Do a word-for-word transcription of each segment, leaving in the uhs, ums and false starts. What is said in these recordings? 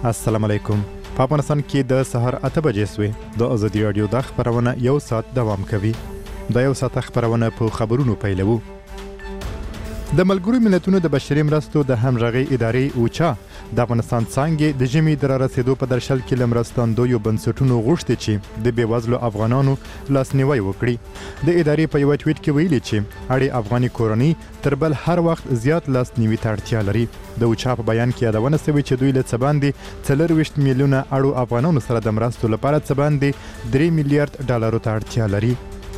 السلام علیکم. په افغانستان کې د سهار اته بجې سوې د ازادي رادیو د خبرونه یو ساعت دوام کوي. د یو ساعت خبرونه په خبرونو پیلوو. د ملګرو ملتونو د بشري مرستو د همغږي ادارې اوچا د افغانستان څنګه د ژمي د رسیدو په درشل کې لمرستاندویو بنسټونو غوښتي چې د بیوزلو افغانانو لاسنیوي وکړي. د ادارې په یو ټویټ کې ویلي چې اړې افغاني کورنۍ تر بل هر وخت زیات لاسنیوي ته اړتیا لري. د اوچا په بیان کې یادونه شوې چې دوی له څه باندې څلرویشت میلیونه اړو افغانانو سره د مرستو لپاره څه باندې درې میلیارډ ډالرو ته اړتیا لري.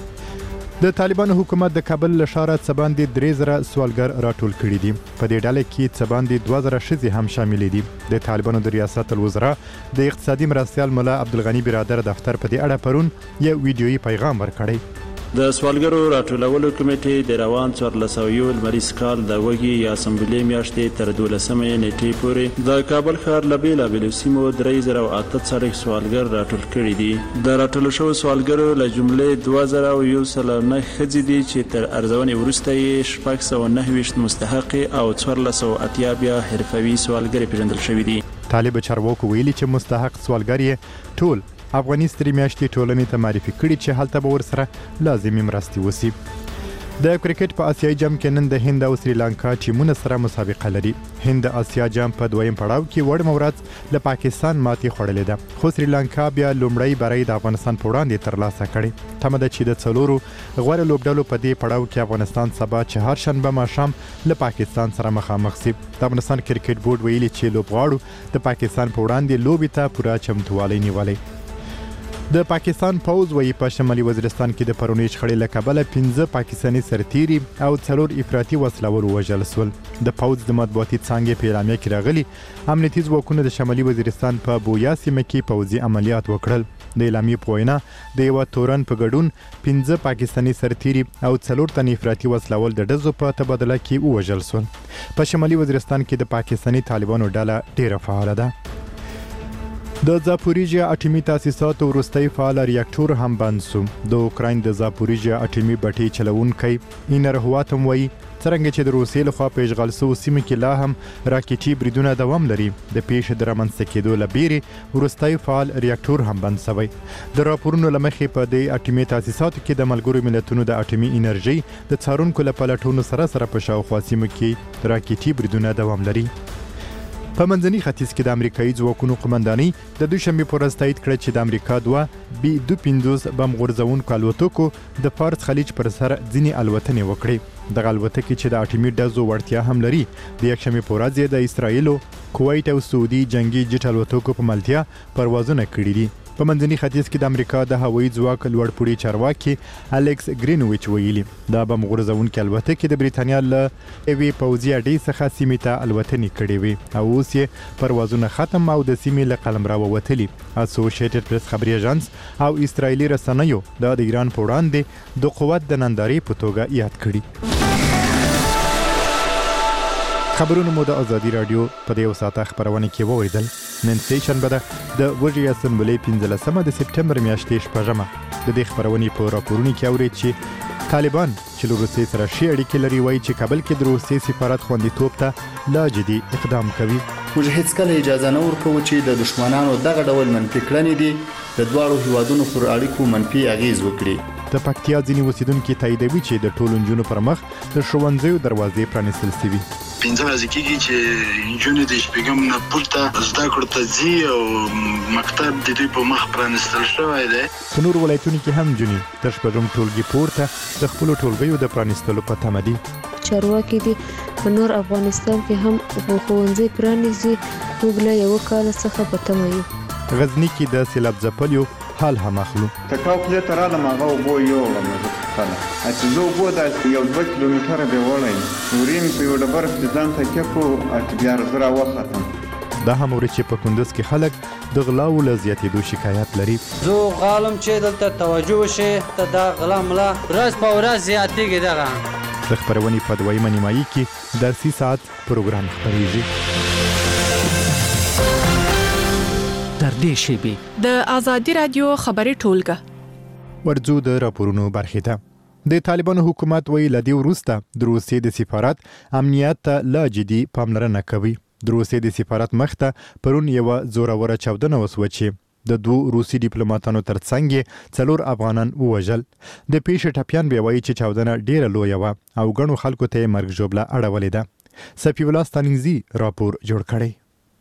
د طالبانو حکومت د کابل له ښاره څه باندې درې زره سوالګر راټول کړي دي. په دې ډله کې څه باندې دوه زره ښځې هم شاملې دي. د طالبانو د ریاست الوزرا د اقتصادي مرستیال ملا عبدالغني برادر دفتر په دې اړه پرون یو ویډیويي پیغام ورکړی. د سوالګرو راټولولو کمیټې د روان څوارلس سوه یو لمریز کال د وږي یا سنبلې میاشتې تر دولسمې نیټې پورې د کابل ښار له بېلابېلو سیمو درې زره او اته څلوېښت سوالګر راټول کړي دي. د راټولو شوو سوالګرو له جملې دوه زره او یو سل نه ښځې دي چې تر ارزونې وروسته یې شپږ سوه نهه ویشت مستحقې او څوارلس سوه اتیا بیا حرفوي سوالګرې پېژندل شوي دي. طالب چارواکو ویلي چې مستحق سوالګر یې ټول افغاني سترې میاشتې ټولنې ته معرفي کړي چې هلته به ورسره لازمي مرستې وشي. د کرکټ په آسیایي جام کې نن د هند او سریلانکا ټیمونه سره مسابقه لري. هند د آسیا جام په دویم پړاو کې وړ ورځ له پاکستان ماتې خوړلې ده، خو سریلانکا بیا لومړی بری د افغانستان په وړاندې ترلاسه کړي. تمه ده چې د څلورو غوره لوبډلو په دې پړاو کې افغانستان سبا چهارشنبه ماښام له پاکستان سره مخامخ شي. د افغانستان کرکټ بورډ ویلي چې لوبغاړو د پاکستان په وړاندې لوبې ته پوره چمتووالی نیولی. د پاکستان پوز وایي په شمالي وزیرستان کې د پرونۍ شخړې له کبله پنځه پاکستاني سرتیري او څلور افراطي وسلور ووژل شول. د پوز د مطبوعاتي څانګې په اعلامیه کې راغلي امنیتي ځواکونو د شمالي وزیرستان په بویا سیمه کې پوځي عملیات وکړل. د اعلامیې په وینا د یوه تورن په ګډون پنځه پاکستاني سرتیري او څلور تنه افراطي وسلول د ډزو په تبادله کې ووژل شول. په شمالي وزیرستان کې د پاکستاني طالبانو ډله ډیره فعاله ده. د زاپوریژیا اټومي تاسیساتو وروستی فعال ریاکټور هم بند شو. د اوکراین د زاپوریژیا اټومي بټۍ چلوونکی اینر هواتم وایي څرنګه چې د روسیې لخوا په اشغال شوو سیمو کې لا هم راکټي بریدونه دوام لري، د پیښې د رامنځته کېدو له بیرې وروستی فعال ریاکټور هم بند شوی. د راپورونو له مخې په دې اټومي تاسیساتو کې د ملګرو ملتونو د اټومي انرژۍ د څارونکو له پلټونو سره سره په شاوخوا سیمو کې راکټي بریدونه دوام لري. په منځني ختیځ کې د امریکایي ځواکونو قمندانۍ د دوشنبې په ورځ تایید کړه چې د امریکا دوه بي دوه پنځوس بم غورځوونکو الوتکو د فارس خلیج پر سر ځینې الوتنې وکړې. دغه الوتکې چې د اټومي ډزو وړتیا هم لري د یکشنبې په ورځ د اسرایلو، کویت او سعودي جنگي جټ الوتکو په ملتیا پروازونه کړي دي. په منځني ختیځ کې د امریکا د هوایي ځواک لوړپوړي چارواکي الیکس ګرینویچ ویلي دا بم غورځوونکې الوتکې د بریتانیا له یوې پوځي اډې څخه سیمې ته الوتنې کړې وې او اوس یې پروازونه ختم او د سیمې له قلمرو ووتلي. اسوسییټډ پریس خبري اژانس او اسرایلي رسنیو دا د ایران په وړاندې د قوت د نندارې په توګه یاد کړي. خبرونه مو د ازادي رادیو په دې یو ساعته خبرونه کې وویدل. نن سې شنبه ده د وږي یا سنبلې پنځلسمه د سپټمبر میاشتې شپږمه. د دې خبرونې په راپورونو کې اورئ چې طالبان چې له روسیې سره ښې اړیکې لري وایي چې کابل کې د روسیې سفارت خوندیتوب ته لا جدي اقدام کوي. موږ هیڅکله اجازه نه ورکوو چې د دښمنانو دغه ډول منفي کړنې دي د دواړو هیوادونو پر اړیکو منفي اغیز وکړي. د پکتیا ځینې اوسیدونکي تاییدوي چې د ټولو نجونو پر مخ د ښوونځیو دروازې پرانیستل شوي. پنځه ورځې کېږي چې نجونې د شپږم نه پورته زده کړو ته ځي او مکتب د دوی په مخ پرانیستل شوی دی. په نورو ولایتونو کې هم نجونې د شپږم ټولګي پورته د خپلو ټولګیو د پرانیستلو په تمه دي. چارواکي دي په نور افغانستان کې هم ښوونځي پرانیزي. موږ له یوه کال څخه په تمه یو. غزني کې د سیلاب ځپلیو حال هم اخلو. تکاو پلې ته رالم هغه اوبه یوړم زه خپله چې زه اوبه داسې یو دوه کیلومیټره بې وړی وریم په یو ډبره پسې ځان تکیه کړو چې بیا زه راوختم. دا هم اوري چې په کندز کې خلک د غلاو له زیاتېدو شکایت لري. زه غواړم چې دلته توجه وشي ته دا غلا ملا ورځ په ورځ زیاتېږي. دغه د خبرونې په دویمه نیمایي کې درسي ساعت پروګرام خپرېږي. تر دې شیبې د ازادي رادیو خبري ټولګه ورځو د راپورونو برخې ته. د طالبانو حکومت ویل د وروسته د روسیې د سفارت امنیت ته لا جدي پاملرنه کوي. د روسیې د سفارت مخته پرون یو زوروره چاودنه وسوه چې د دوه روسي ډیپلوماټانو ترڅنګ څلور افغانان ووژل. د پیښې ټپیان بیا وایي چې چاودنه ډیره لویه وه او ګڼو خلکو ته یې مرګ ژوبله اړولې ده. سفی الله ستانکزي راپور جوړ کړی.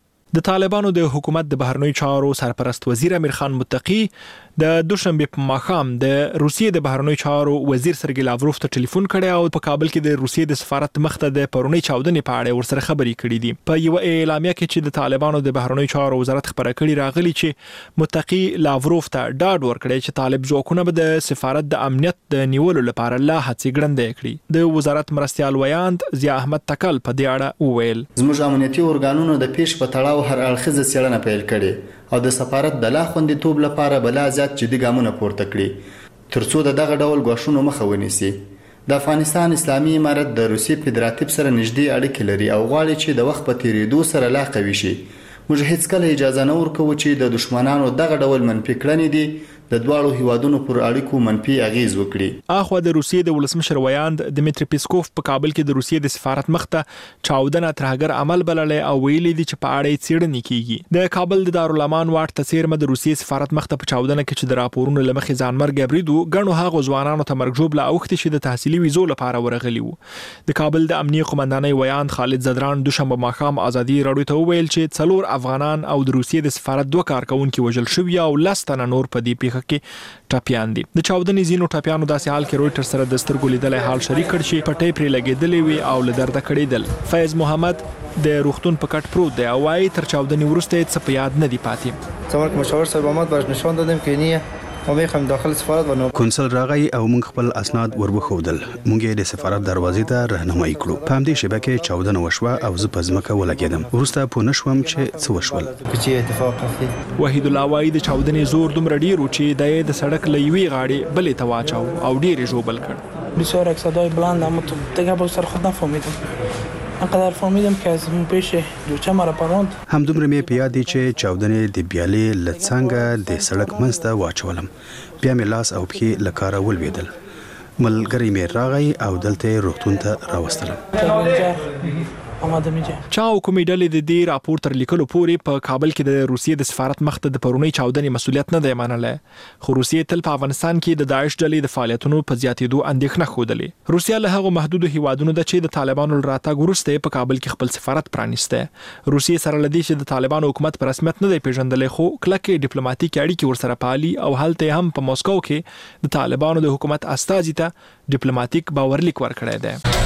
د طالبانو د حکومت د بهرنیو چارو سرپرست وزیر امیر خان متقی د دوشنبه په ماښام د روسیې د بهرنیو چارو وزیر سرګی لاوروف ته ټلیفون کړی او په کابل کې د روسیې د سفارت مخته د پرونی چاودنې په اړه ورسره خبرې کړې دي. په یو اعلامیه کې چې د طالبانو د بهرنیو چارو وزارت خبره کړې راغلي چې متقی لاوروف ته ډاډ ورکړی چې طالب ځواکونه به د سفارت د امنیت د نیولو لپاره لا هڅې ګړندې کړي. د وزارت مرستیال ویاند ضیا احمد تکل په دې اړه وویل زموږ امنیتي ارګانونو د پیښ په تړاو هر اړخیزه څېړنه پیل کړې او د سفارت د لا خوندیتوب لپاره بلا زیات جدي ګامونه پورته کړي ترڅو د دغه ډول ګواښونو مخه ونیسي. د افغانستان اسلامي امارت د روسیې فدراتیب سره نږدې اړیکې لري او غواړي چې د وخت په تیریدو سره لا قوي شي. موږ هیڅکله اجازه نه ورکوو چې د دشمنانو دغه ډول منفي کړنې دي د دواړو هیوادونو پر اړیکو منفي اغیز وکړي. اخوا د روسیې د ولسمشر ویاند دمیتری پیسکوف په کابل کې د روسیې د سفارت مخته چاودنه ترهګر عمل بللې او ویلي دي چې په اړه څېړنې کیږي. د کابل د دارالامان واټ تسیرمه د روسیې سفارت مخته په چاودنه کې چې د راپورونو لمخې ځانمرګ بریدو غنو هغه ځوانانو ته مرګ ژوبله اوختي چې د تحصیلي ویزو لپاره ورغلي وو. د کابل د امنیه قومندانۍ ویاند خالد زدران دوشنبه ماښام ازادي راډیو ته وویل چې څلور افغانان او د روسیې د سفارت دوه کارکونکي وژل شوي او لس تنه نور په دې پیښه کې ټاپیان دي. د چاودنې ځینو ټاپیانو داسې حال کې رويټر سره د سترګو لیدلې حال شریک کړ چې پټې پرې لګېدلې وي او له درده کړېدل. فیض محمد د روغتون په کټ پروت دی او وايي تر چاودنې وروسته څه په یاد نه دی پاتې. څومره مشاور صاحب محمد باز نشان دادم که نه او میخوام داخل سفارت ونو کنسل راغی او موږ خپل اسناد وربخودل. موږ یې د سفارت دروازې ته راهنمایي کړو. په همدې شبکه چاودنه وشوه او زه په ځمکه ولګېدم. وروسته پوه نه شوم چې څه وشول. چې اتفاق اخلي وحید الله وايي د چاودنې زور دومره ډیر و چې د د سړک له یوې غاړې بلې ته واچاو او ډیر یې ژوبل کړ. بسیار یک صدای بلند اما دیگه با سر خود نفهمیدم. انقدر فهمیدم که از اون پیش جوچه مرا پراند. همدومره مې په یاد دی چې چاودنې د بیالې له څنګه د سړک منځ ته واچولم. بیا مې لاس او پښې له کاره ولوېدل. ملګری مې راغی او دلته روغتون ته راوستلم. چا کومې ډلې د دې راپور تر لیکلو پورې په کابل کې د روسیې د سفارت مخته د پرونی چاودنې مسولیت نه دی منلی. خو روسیې تل په افغانستان کې د داعش ډلې د فعالیتونو په زیاتېدو اندېښنه ښودلې. روسیه له هغو محدودو هیوادونو ده چې د طالبانو له راتګ وروسته په کابل کې خپل سفارت پرانیسته. روسیې سره له دې چې د طالبانو حکومت په رسمیت نه دی پیژندلی خو کلکې ډیپلوماټیکې اړیکې ورسره پالي او هلته هم په موسکو کې د طالبانو د حکومت استازي ته ډیپلوماټیک باورلیک ورکړی دی.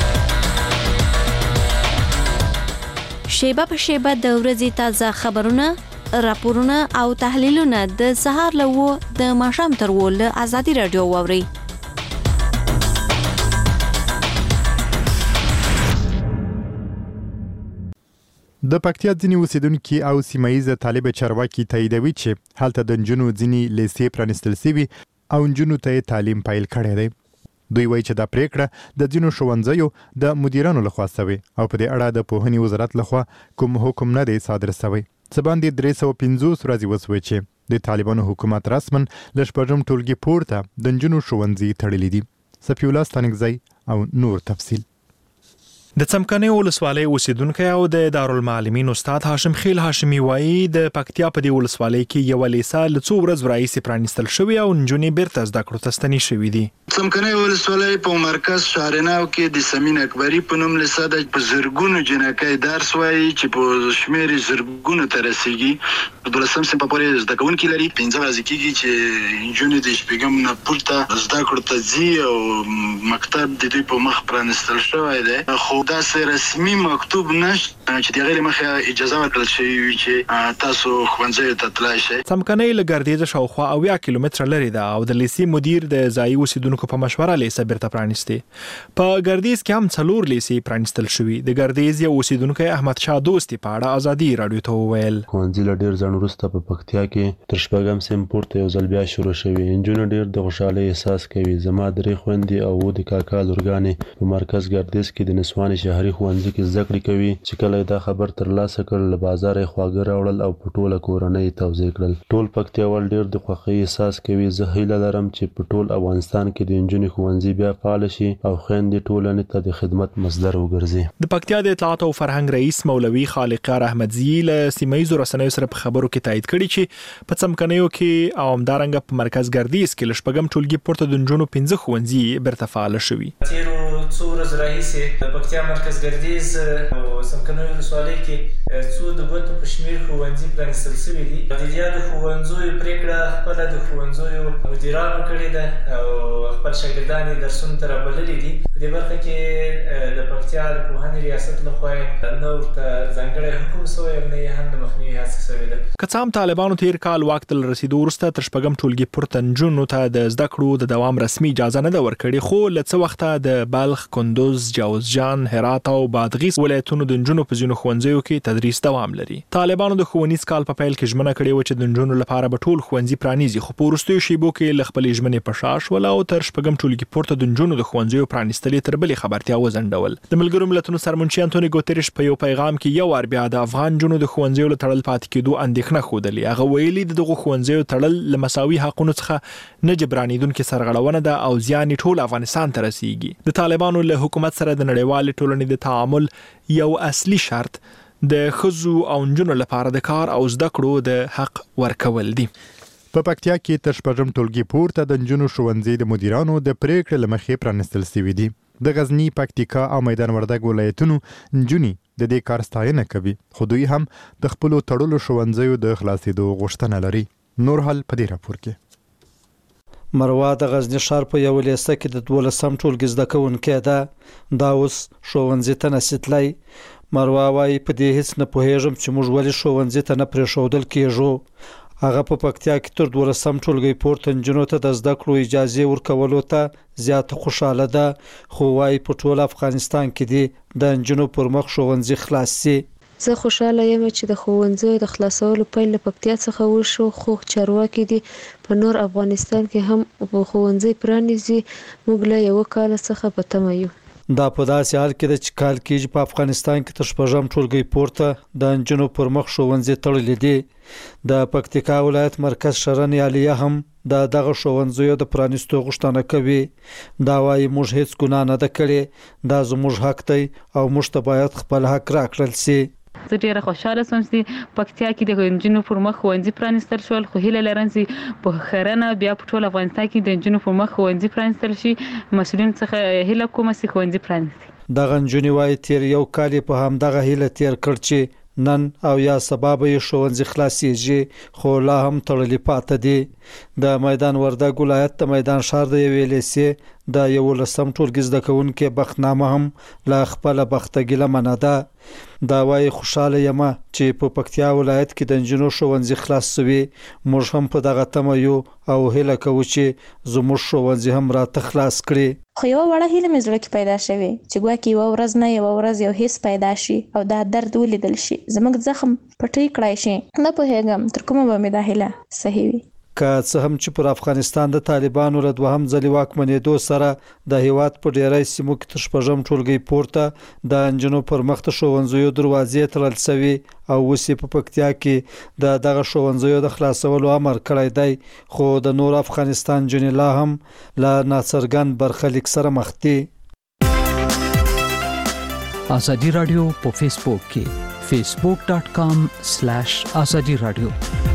شیبه په شیبه د ورځې تازه خبرونه، راپورونه او تحلیلونه د سهار له وو د ماښام تر وو له ازادي راډیو واورئ. د پکتیا ځینې اوسیدونکي او سیمایي طالب چارواکي تاییدوي چې هلته د نجونو ځینې لیسې پرانیستل شوي او نجونو ته تعلیم پیل کړی دی. دوی وایي چې دا پریکړه د ځینو ښوونځیو د مدیرانو لخوا شوې او په دې اړه د پوهنې وزارت لخوا کوم حکم نه دی صادر شوی. څه باندې درې سوه پنځوس ورځې وسوې چې د طالبانو حکومت رسما له شپږم ټولګي پورته د نجونو ښوونځي تړلي دي. سفی الله ستانکزی او نور تفصیل. د څمکنیو ولسوالۍ اوسیدونکی او د دارالمعلمین استاد هاشم خیل هاشمي وایي د پکتیا په دې ولسوالۍ کې یوه لیسه له څو ورځو راهیسې پرانیستل شوې او نجونې بیرته زده کړو ته ستنې شوي دي. څمکنیو ولسوالۍ په مرکز شهرناو کې د سمین اکبري په نوم لیسه ده. په زرګونو جنکۍ درس وایي چې په شمېر زرګونو ته رسېږي. په دولسم صنف پورې زده کوونکي لري. پنځه ورځې کېږي چې نجونې د شپږم نه پورته زده کړو ته ځي او مکتب د دوی په مخ پرانیستل شوی دی. خو داسې رسمي مکتوب نشته چې د هغې له مخې اجازه ورکړل شوې وي چې تاسو ښوونځیو ته تلای شئ. څمکنۍ له ګردیزه شاوخوا اویا کیلومتره لرې ده او د لیسې مدیر د ځایي اوسیدونکو په مشوره لیسه بیرته پرانیستې. په ګردیز کې هم څلور لیسې پرانیستل شوي. د ګردیز یو اوسیدونکی احمد شاه دوستي په اړه ازادي راډیو ته وویل ښوونځي له ډېر ځنډ وروسته په پکتیا کې تر شپږم صنف پورته یو ځل بیا شروع شوي. نجونې ډېر د خوشحالۍ احساس کوي. زما درې خویندې او اووه د کاکا لورګانې په مرکز ګردیز کې د نسوانې ماشومان شهري ښوونځي کې زده کړې کوي چې کله دا خبر ترلاسه کړ له بازار یې خواږه راوړل او په ټوله کورنۍ توزیع کړل. ټول پکتیاوال ډېر د خوښۍ احساس کوي. زه هیله لرم چې په ټول افغانستان کې د نجونو ښوونځي بیا فعال شي او خویندې ټولنې ته د خدمت مصدر وګرځي. د پکتیا د اطلاعات او فرهنګ رئیس مولوي خالقیار احمدزي له سیمایي رسنیو سره په خبرو کې تایید کړی چې په څمکنیو کې او همدارنګه په مرکز ګردیز کې لشپږم ټولګي پورته د نجونو پنځه ښوونځي برته فعال شوي. تیرو څو ورځې راهیسې د پکتیا مرکز ګردیز او څمکنیو ولسوالۍ کې څو د ګوتو په شمېر ښوونځي پرانیستل شوي دي. د دې د ښوونځیو پرېکړه خپله د ښوونځیو مدیرانو کړې ده او خپل شاګردان یې درسونو ته رابللي دي. په دې برخه کې د پکتیا د پوهنې ریاست لخوا نه ورته ځانګړی حکم شوی او نه یې هم د مخنیوي هڅه شوې ده. که څه هم طالبانو تیر کال واک ته رسیدو وروسته تر شپږم ټولګي پورته نجونو ته د زده کړو د دوام رسمي اجازه نه ده ورکړې، خو له څه وخته د بلخ، کندوز، جوزجان، هرات او بادغیس ولایتونو د نجونو په ځینو ښوونځیو کې تدریس دوام لري. طالبانو د ښوونیز کال په پیل کې ژمنه کړې وه چې د نجونو لپاره به ټول ښوونځي پرانیزي، خو په وروستیو شیبو کې له خپلې ژمنې په شا شول او تر شپږم ټولګي پورته د نجونو د ښوونځیو پرانیستل تر بلې خبرتیا وځنډول. د ملګرو ملتونو سرمنشي انټونی ګوتریش په یو پیغام کې یو وار بیا د افغان نجونو د ښوونځیو له تړل پاتې کېدو اندېښنه ښودلې. هغه ویلي د دغو ښوونځیو تړل له مساوي حقونو څخه نه جبرانېدونکې سرغړونه ده او زیان یې ټول افغانستان ته رسیږي. د طالبانو له حکومت سره د نړیوالې ټولنې د تعامل یو اصلي شرط د ښځو او نجونو لپاره د کار او زده کړو د حق ورکول دي. په پکتیا کې تر شپږم ټولګي پورته د نجونو ښوونځي د مدیرانو د پریکړې له مخې پرانیستل شوي دي. د غزني، پکتیکا او میدان وردګ ولایتونو نجونې د دې کار ستاینه کوي، خو دوی هم د خپلو تړلو ښوونځیو د خلاصېدو غوښتنه لري. نور حل په دې راپور کې. مروه د غزنی ښار په یو لیسه کې د دولسم ټولګي زده کوونکې ده. دا اوس ښوونځي ته نسي تللی. مروه وایي په دې هیڅ نه پوهېږم چې موږ ولې ښوونځي ته نه پرېښودل کېږو. هغه په پکتیا کې تر دولسم ټولګي پورته نجونو ته د زده کړو اجازه ورکولو ته زیاته خوشاله ده، خو وايي په ټول افغانستان کې دي د نجونو پر مخ ښوونځي خلاص شي. زه خوشاله یم چې د ښوونځیو د خلاصولو پیل له پکتیا څخه وشو، خو چارواکي دي په نور افغانستان کې هم ښوونځي پرانیزي. موږ له یو کال څخه په تمه یو. دا په داسې حال کې ده چې کال کېږي په افغانستان کې تر شپږم ټولګي پورته د نجونو پر مخ ښوونځي تړلي دي. د پکتیکا ولایت مرکز شرن عالیه هم د دغه ښوونځیو د پرانیستو غوښتنه کوي. دا وايي موږ هیڅ ګناه نه ده کړې، دا زموږ حق دی او موږ ته باید خپل حق راکړل شي. زه ډیره خوشاله سوم چې پکتیا کې د نجونو پر مخ ښوونځي پرانیستل شول، خو هیله لرم چې په خرنه بیا په ټول افغانستان کې د نجونو پر مخ ښوونځي پرانیستل شي. مسؤلین څخه هیله کوم چې ښوونځي پرانیستي. دغه نجونې وایي تیر یو کال په همدغه هیله تیر کړ چې نن او یا سبب یې ښوونځي خلاصېږي، خو لا هم تړلي پاتې دي. د میدان وردګ ولایت د میدان ښار د یوې لیسې د یولسم ټولګي زده کوونکي بختنامه هم له خپله بخته ګیله منه ده. دا وايي خوشاله یم چې په پکتیا ولایت کې د نجونو ښوونځي خلاص شوي. موږ هم په دغه تمه یو او هیله کوو چې زموږ ښوونځي هم راته خلاص کړي. خو یو وړه هیله مې زړه کې پیدا شوې چې ګواکې یوه ورځ نه یوه ورځ یو حس پیدا شي او دا درد ولیدل شي، زموږ زخم پټۍ کړای شي. نه پوهېږم تر کومه به مې دا هیله صحیح وي. که څه هم چې پر افغانستان د طالبانو له دوهم ځلې واکمنېدو سره د هیواد په ډیری سیمو کې تر شپږم ټولګي پورته د نجونو پر مخ د ښوونځیو دروازې تړل شوي او اوس په پکتیا کې د دغه ښوونځیو د خلاصولو امر کړی دی، خو د نور افغانستان نجونې لا هم له ناڅرګند برخلیک سره مخ دي. ازادي رادیو په فیسبوک کې فیسبوک ډاٹ کام سلیش ازادي رادیو.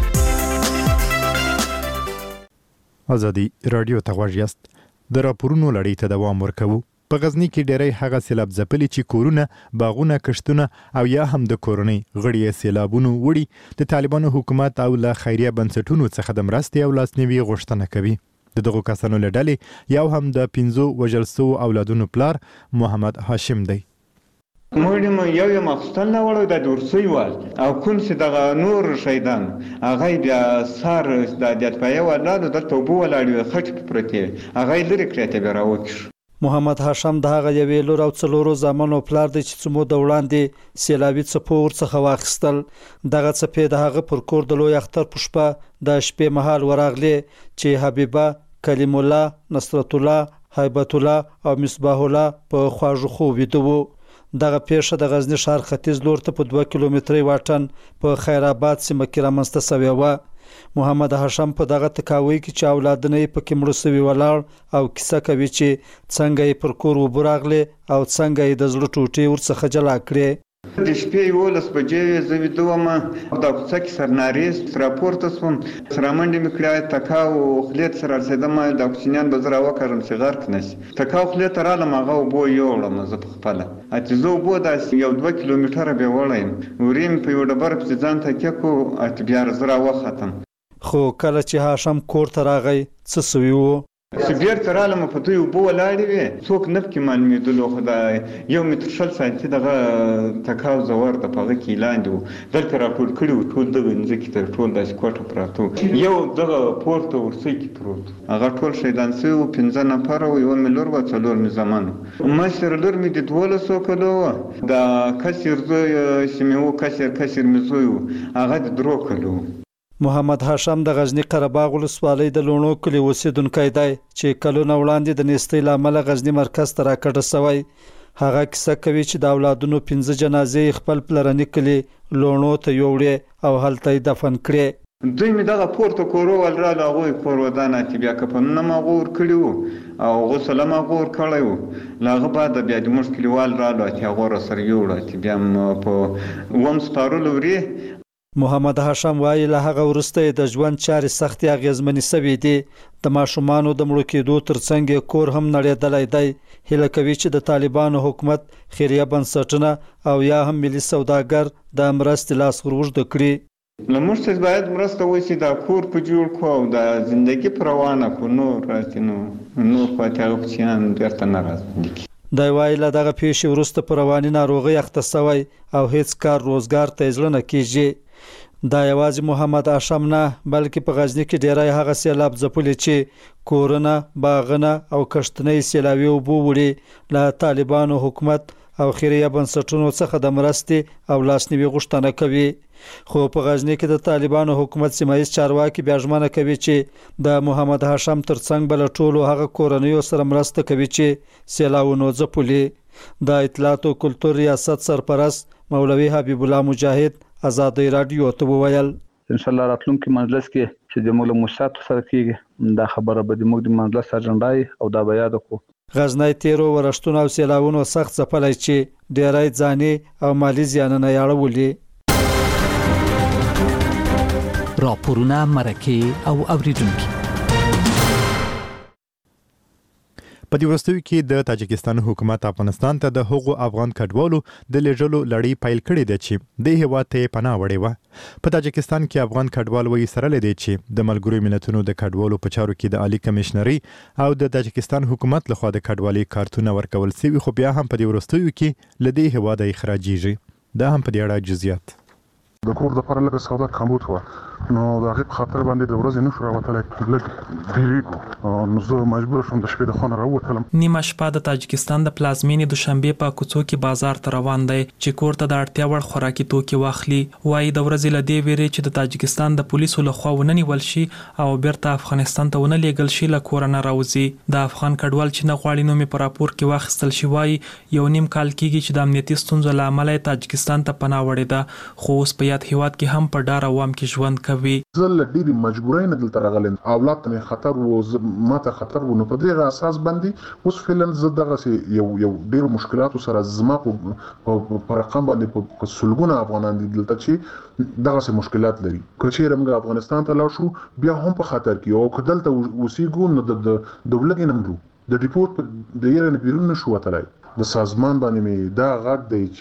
ازادي رادیو ته غوږ یاست. د راپورونو لړۍ ته دوام ورکوو. په غزني کې ډېری هغه سیلاب ځپلي چې کورونه، باغونه، کښتونه او یا هم د کورنۍ غړي سیلابونو وړي د طالبانو حکومت او له خیریه بنسټونو څخه د مرستې او لاسنیوي غوښتنه کوي. د دغو کسانو له ډلې یو هم د پنځو وژل شوو اولادونو پلار محمد هاشم دی. موږ مو یو یو مخستل نه وړو د دورسوی وال او کوم چې دغه نور شیدان هغه بیا سار د دتپایه ولادو د توبو ولاړو خټ پرته هغه لري کړته به راوکش. محمد هاشم د هغه یوې لور او څلورو زامنو پلار دی چې څمو د وړاندې سیلابي څپو ورڅخه واخیستل. دغه څپې د هغه پر کور د لوی اختر په شپه د شپې مهال ورغلې چې حبیبه، کلیم الله، نصرت الله، هیبت الله او مصباح الله په خواږه خوب ویده وو. دغه پیښه د غزنی ښار ختیځ لور ته په دوه کیلومتري واټن په خیرآباد سیمه کې رامنځته شوې وه. محمد هاشم په دغه تکاوي کې چې اولادونه یې پکې مړه سوي ولاړ او کیسه کوي چې څنګه یې پر کور اوبه راغلې او څنګه یې د زړه ټوټې ورڅخه جلا کړې. د شپې یولس بجې وې زه ویده وم دا کوڅه کې سرناریز راپورته سوم سرامنډې مې کړې تکاو خولې ته سره رسېدم دا کوچنیان به زه راوکړم چې غرق نه شي. تکاو خولې ته رالم هغه اوبو یوړم زه په خپله چې زه اوبو داسې یو دوه کیلومتره بې وړی یم ورې مې په یوه ډبره پسې ځان تکیه کړو چې بیا زه راوختم. خو کله چې هاشم کور ته راغی څه سوي وو؟ چې بیرته رالم په دوی اوبه ولاړې وې څوک نه پکې معلومېدلو خو دا یو متر شل سانتي دغه تکاو زور د په هغه کې لاندې وو دلته راټول کړي وو ټول دغه مځکې ته ټول داسې کوټه پراته وو یو دغه پورته ورسۍ کې پروت هغه ټول شهیدان سوي وو پنځه نفره وو یوه مې لور وه څلور مې زامن وو مشره لور مې د دولسو کلو وه د کشر زوی چې مې وو کشر کشر مې زوی وو هغه د درو کلو وو. محمد هاشم د غزنی قرهباغ ولسوالۍ د لوڼو کلي اوسېدونکی دی چې کلونه وړاندې د نیستۍ له امله غزني مرکز ته راکډه سوی. هغه کیسه کوي چې د اولادونو پنځه جنازې خپل پلرني کلي لوڼو ته یوړې او هلته یې دفن کړې. دوی مې دغه پورته کورول راله هغوی کور ودانه چې بیا کفنونه مې هغه ورکړي وو او غسله مې هغه ورکړی وو له هغه بعده بیا زموږ کلیوال راله چې هغه راسره یوړه چې بیا م په اووم سپارلو وړې. محمد هاشم وایي له هغه وروسته د ژوند چارې سختې اغېزمنې سوي دي. د ماشومانو د مړو کېدو ترڅنګ یې کور هم نړېدلی دی. هیله کوي چې د طالبانو حکومت خیریه بنسټونه او یا هم ملي سوداګر د مرستې لاس ور اوږده کړي. له موږ څخه باید مرسته وشي دا کور په جوړ کړو او د زندګي په روانه کړو نور راسي نو نور پاتې هغه بچیان بیرته نه راځي. دی وایي له دغه پیښې وروسته په رواني ناروغۍ اخته سوی او هیڅ کار روزګار ته یې زړه نه کېږي. دا یوازې محمد هاشم نه بلکې په غزني کې ډیری هغه سیلاب ځپلي چې کورونه باغونه او کښتنۍ سیلابي اوبه وړي له طالبانو حکومت او خیریه بنسټونو څخه د مرستې او لاسنیوي غوښتنه کوي. خو په غزني کې د طالبانو حکومت سیمایي چارواکي بیا ژمنه کوي چې د محمد هاشم ترڅنګ به له ټولو هغه کورنیو سره مرسته کوي چې سیلابونو ځپلي. د اطلاعات او کلتور ریاست سرپرست مولوي حبیب الله مجاهد آزادی رادیو ته وویل ان شاء الله راتلونکي مجلس کې چې د موږ له موسساتو سره کېږي دا خبره به د موږ د مجلس اجنډا او دا به یاد کړو. غزنی تیرو ورښتونو او سیلابونو سخت ځپلی چې ډیری ځاني او مالی زیانونه یې اړولي. راپورونه مرکې او اوریدونکي په دې وروستیو کې د تاجکستان حکومت افغانستان ته د هغو افغان کډوالو د لیږلو لړۍ پیل کړې ده چې د هیواد ته پناه وړې وه. په تاجکستان کې افغان کډوال وایي سره لدی چې د ملګرو ملتونو د کډوالو په چارو کې د عالی کمشنري او د تاجکستان حکومت لخوا د کډوالۍ کارتونه ورکول شوي خو بیا هم په دې وروستیو کې له دې هیواده اخراجیږي. دا هم په دې اړه جزئیات د کور د لپاره لږ سودا کمبود و نو د هغې په خاطر باندې د ورځې نه شو راوتلی لږ ډېرېږو نو زه مجبور شوم د شپې د خونه راووتلم. نیمه شپه د تاجکستان د پلازمینې دوشنبې په کوڅو کې بازار ته روان دی چې کور ته د اړتیا وړ خوراکي توکي واخلي. وایي د ورځې له دې ویرې چې د تاجکستان د پولیسو لخوا ونه نیول شي او بیرته افغانستان ته ونه لیږل شي له کوره نه راوځي. د افغان کډوال چې نه غواړي نوم یې په راپور کې واخیستل شي وایي یو نیم کال کېږي چې د امنیتي ستونزو له امله یې تاجکستان ته پناه وړې ده خو اوس په یاد هیواد کې هم په ډار عوام کې ژوند کوي. زه له ډېرې مجبورۍ نه دلته راغلم اولاد ته مې خطر و ما ته خطر و نو په دغه اساس باندې اوس فعلا زه دغسې یو یو ډېرو مشکلاتو سره زما په رقم باندې په سلګونه افغانان دي دلته چې دغسې مشکلات لري. که چېرې موږ افغانستان ته لاړ شو بیا هم په خطر کې او که دلته اوسېږو نو د دولت نه مرو د ریپورټ د یېرې نه بیرون نه شو وتلی. د سازمان باندې مې دا غږ دی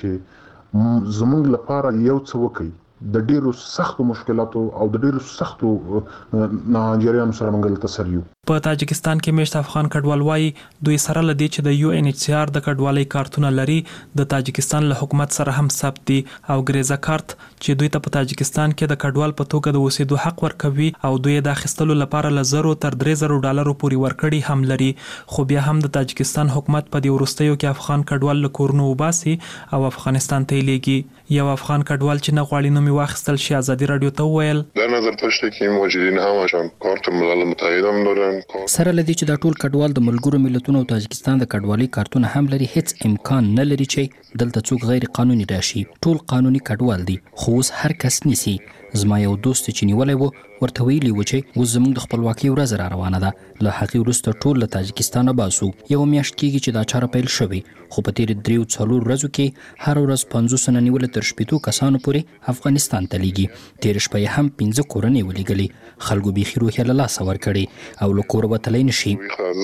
چې زموږ لپاره یو څه وکړي د ډیرو سختو مشکلاتو او د ډیرو سختو ناهنجاریانو سره موږ دلته سر یو. په تاجکستان کې مېشت افغان کډوال وایي دوی سره له دې چې د یو ان ایچ سی آر د کډوالۍ کارتونه لري د تاجکستان له حکومت سره هم ثبت دي او ګریزه کارت چې دوی ته په تاجکستان کې د کډوال په توګه د اوسېدو حق ورکوي او دوی د اخیستلو لپاره له زرو تر درې زرو ډالرو پورې ورکړي هم لري. خو بیا هم د تاجکستان حکومت په دې وروستیو کې افغان کډوال له کورونو وباسي او افغانستان ته یې لیږي. یو افغان کډوال چې نه غواړي نوم یې واخیستل شي ازادي راډیو ته وویل در نظر داشته که این مهاجرین همشان کارت ملل متحد هم دارن سره لدی چې د ټول کډوال د ملګرو ملتونو او تاجکستان د کډوالۍ کارتونه هم لري، هیڅ امکان نه لري چې دلته څوک غیر قانوني راشي. ټول قانوني کډوال دي، خو اوس هر کس نیسي. زما یو دوست چې نیولای وو ورته ویلي و چې اوس زموږ د خپلواکۍ ورځ را روانه ده، له هغې وروسته ټول له تاجکستانه باسو. یو میاشت کېږي چې دا چاره پیل شوې، خو په تېرې دریو څلور ورځو کې هر ورځ پنځوس نه نیولې تر شپېتو کسانو پورې افغانستان ته لیږي. تېره شپه یې هم پنځه کورنۍ ولیږلې. خلکو بیخي روحیه له لاسه ورکړې او له کوره وتلی نه شي.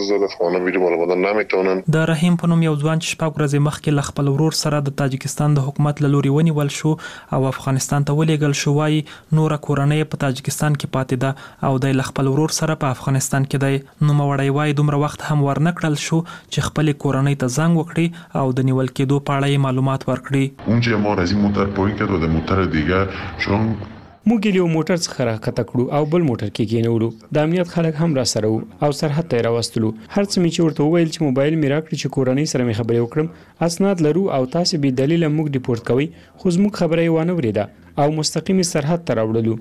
د رحیم په نوم یو ځوان چې شپږ ورځې مخکې له خپل ورور سره د تاجکستان د حکومت له لوري ونیول شو او افغانستان ته ولېږل شو، وایي نوره کورنۍ په تاجکستان کې پاتې ده او د خپل ورور سره په افغانستان کې دی. نوموړی وایي دومره وخت هم ورنه کړل شو چې خپلې کورنۍ ته زنګ وکړي او د نیول کېدو په اړه یې معلومات ورکړي. اونجا ما از این موتر پایین کرد و د موتر دیگر چون موږ یو موټر څخه راکته کړو او بل موټر کې کېنولو. د امنیت خلک هم را سره وو او سرحد ته راوستلو. هر څه مې چې ورته وویل چې موبایل مې راکړي چې کورنۍ سره مې خبرې وکړم، اسناد لرو او تاسو به دلیل موږ ډیپورت کوي، خو زموږ خبره یې وانه وریده او مستقیم سرحد ته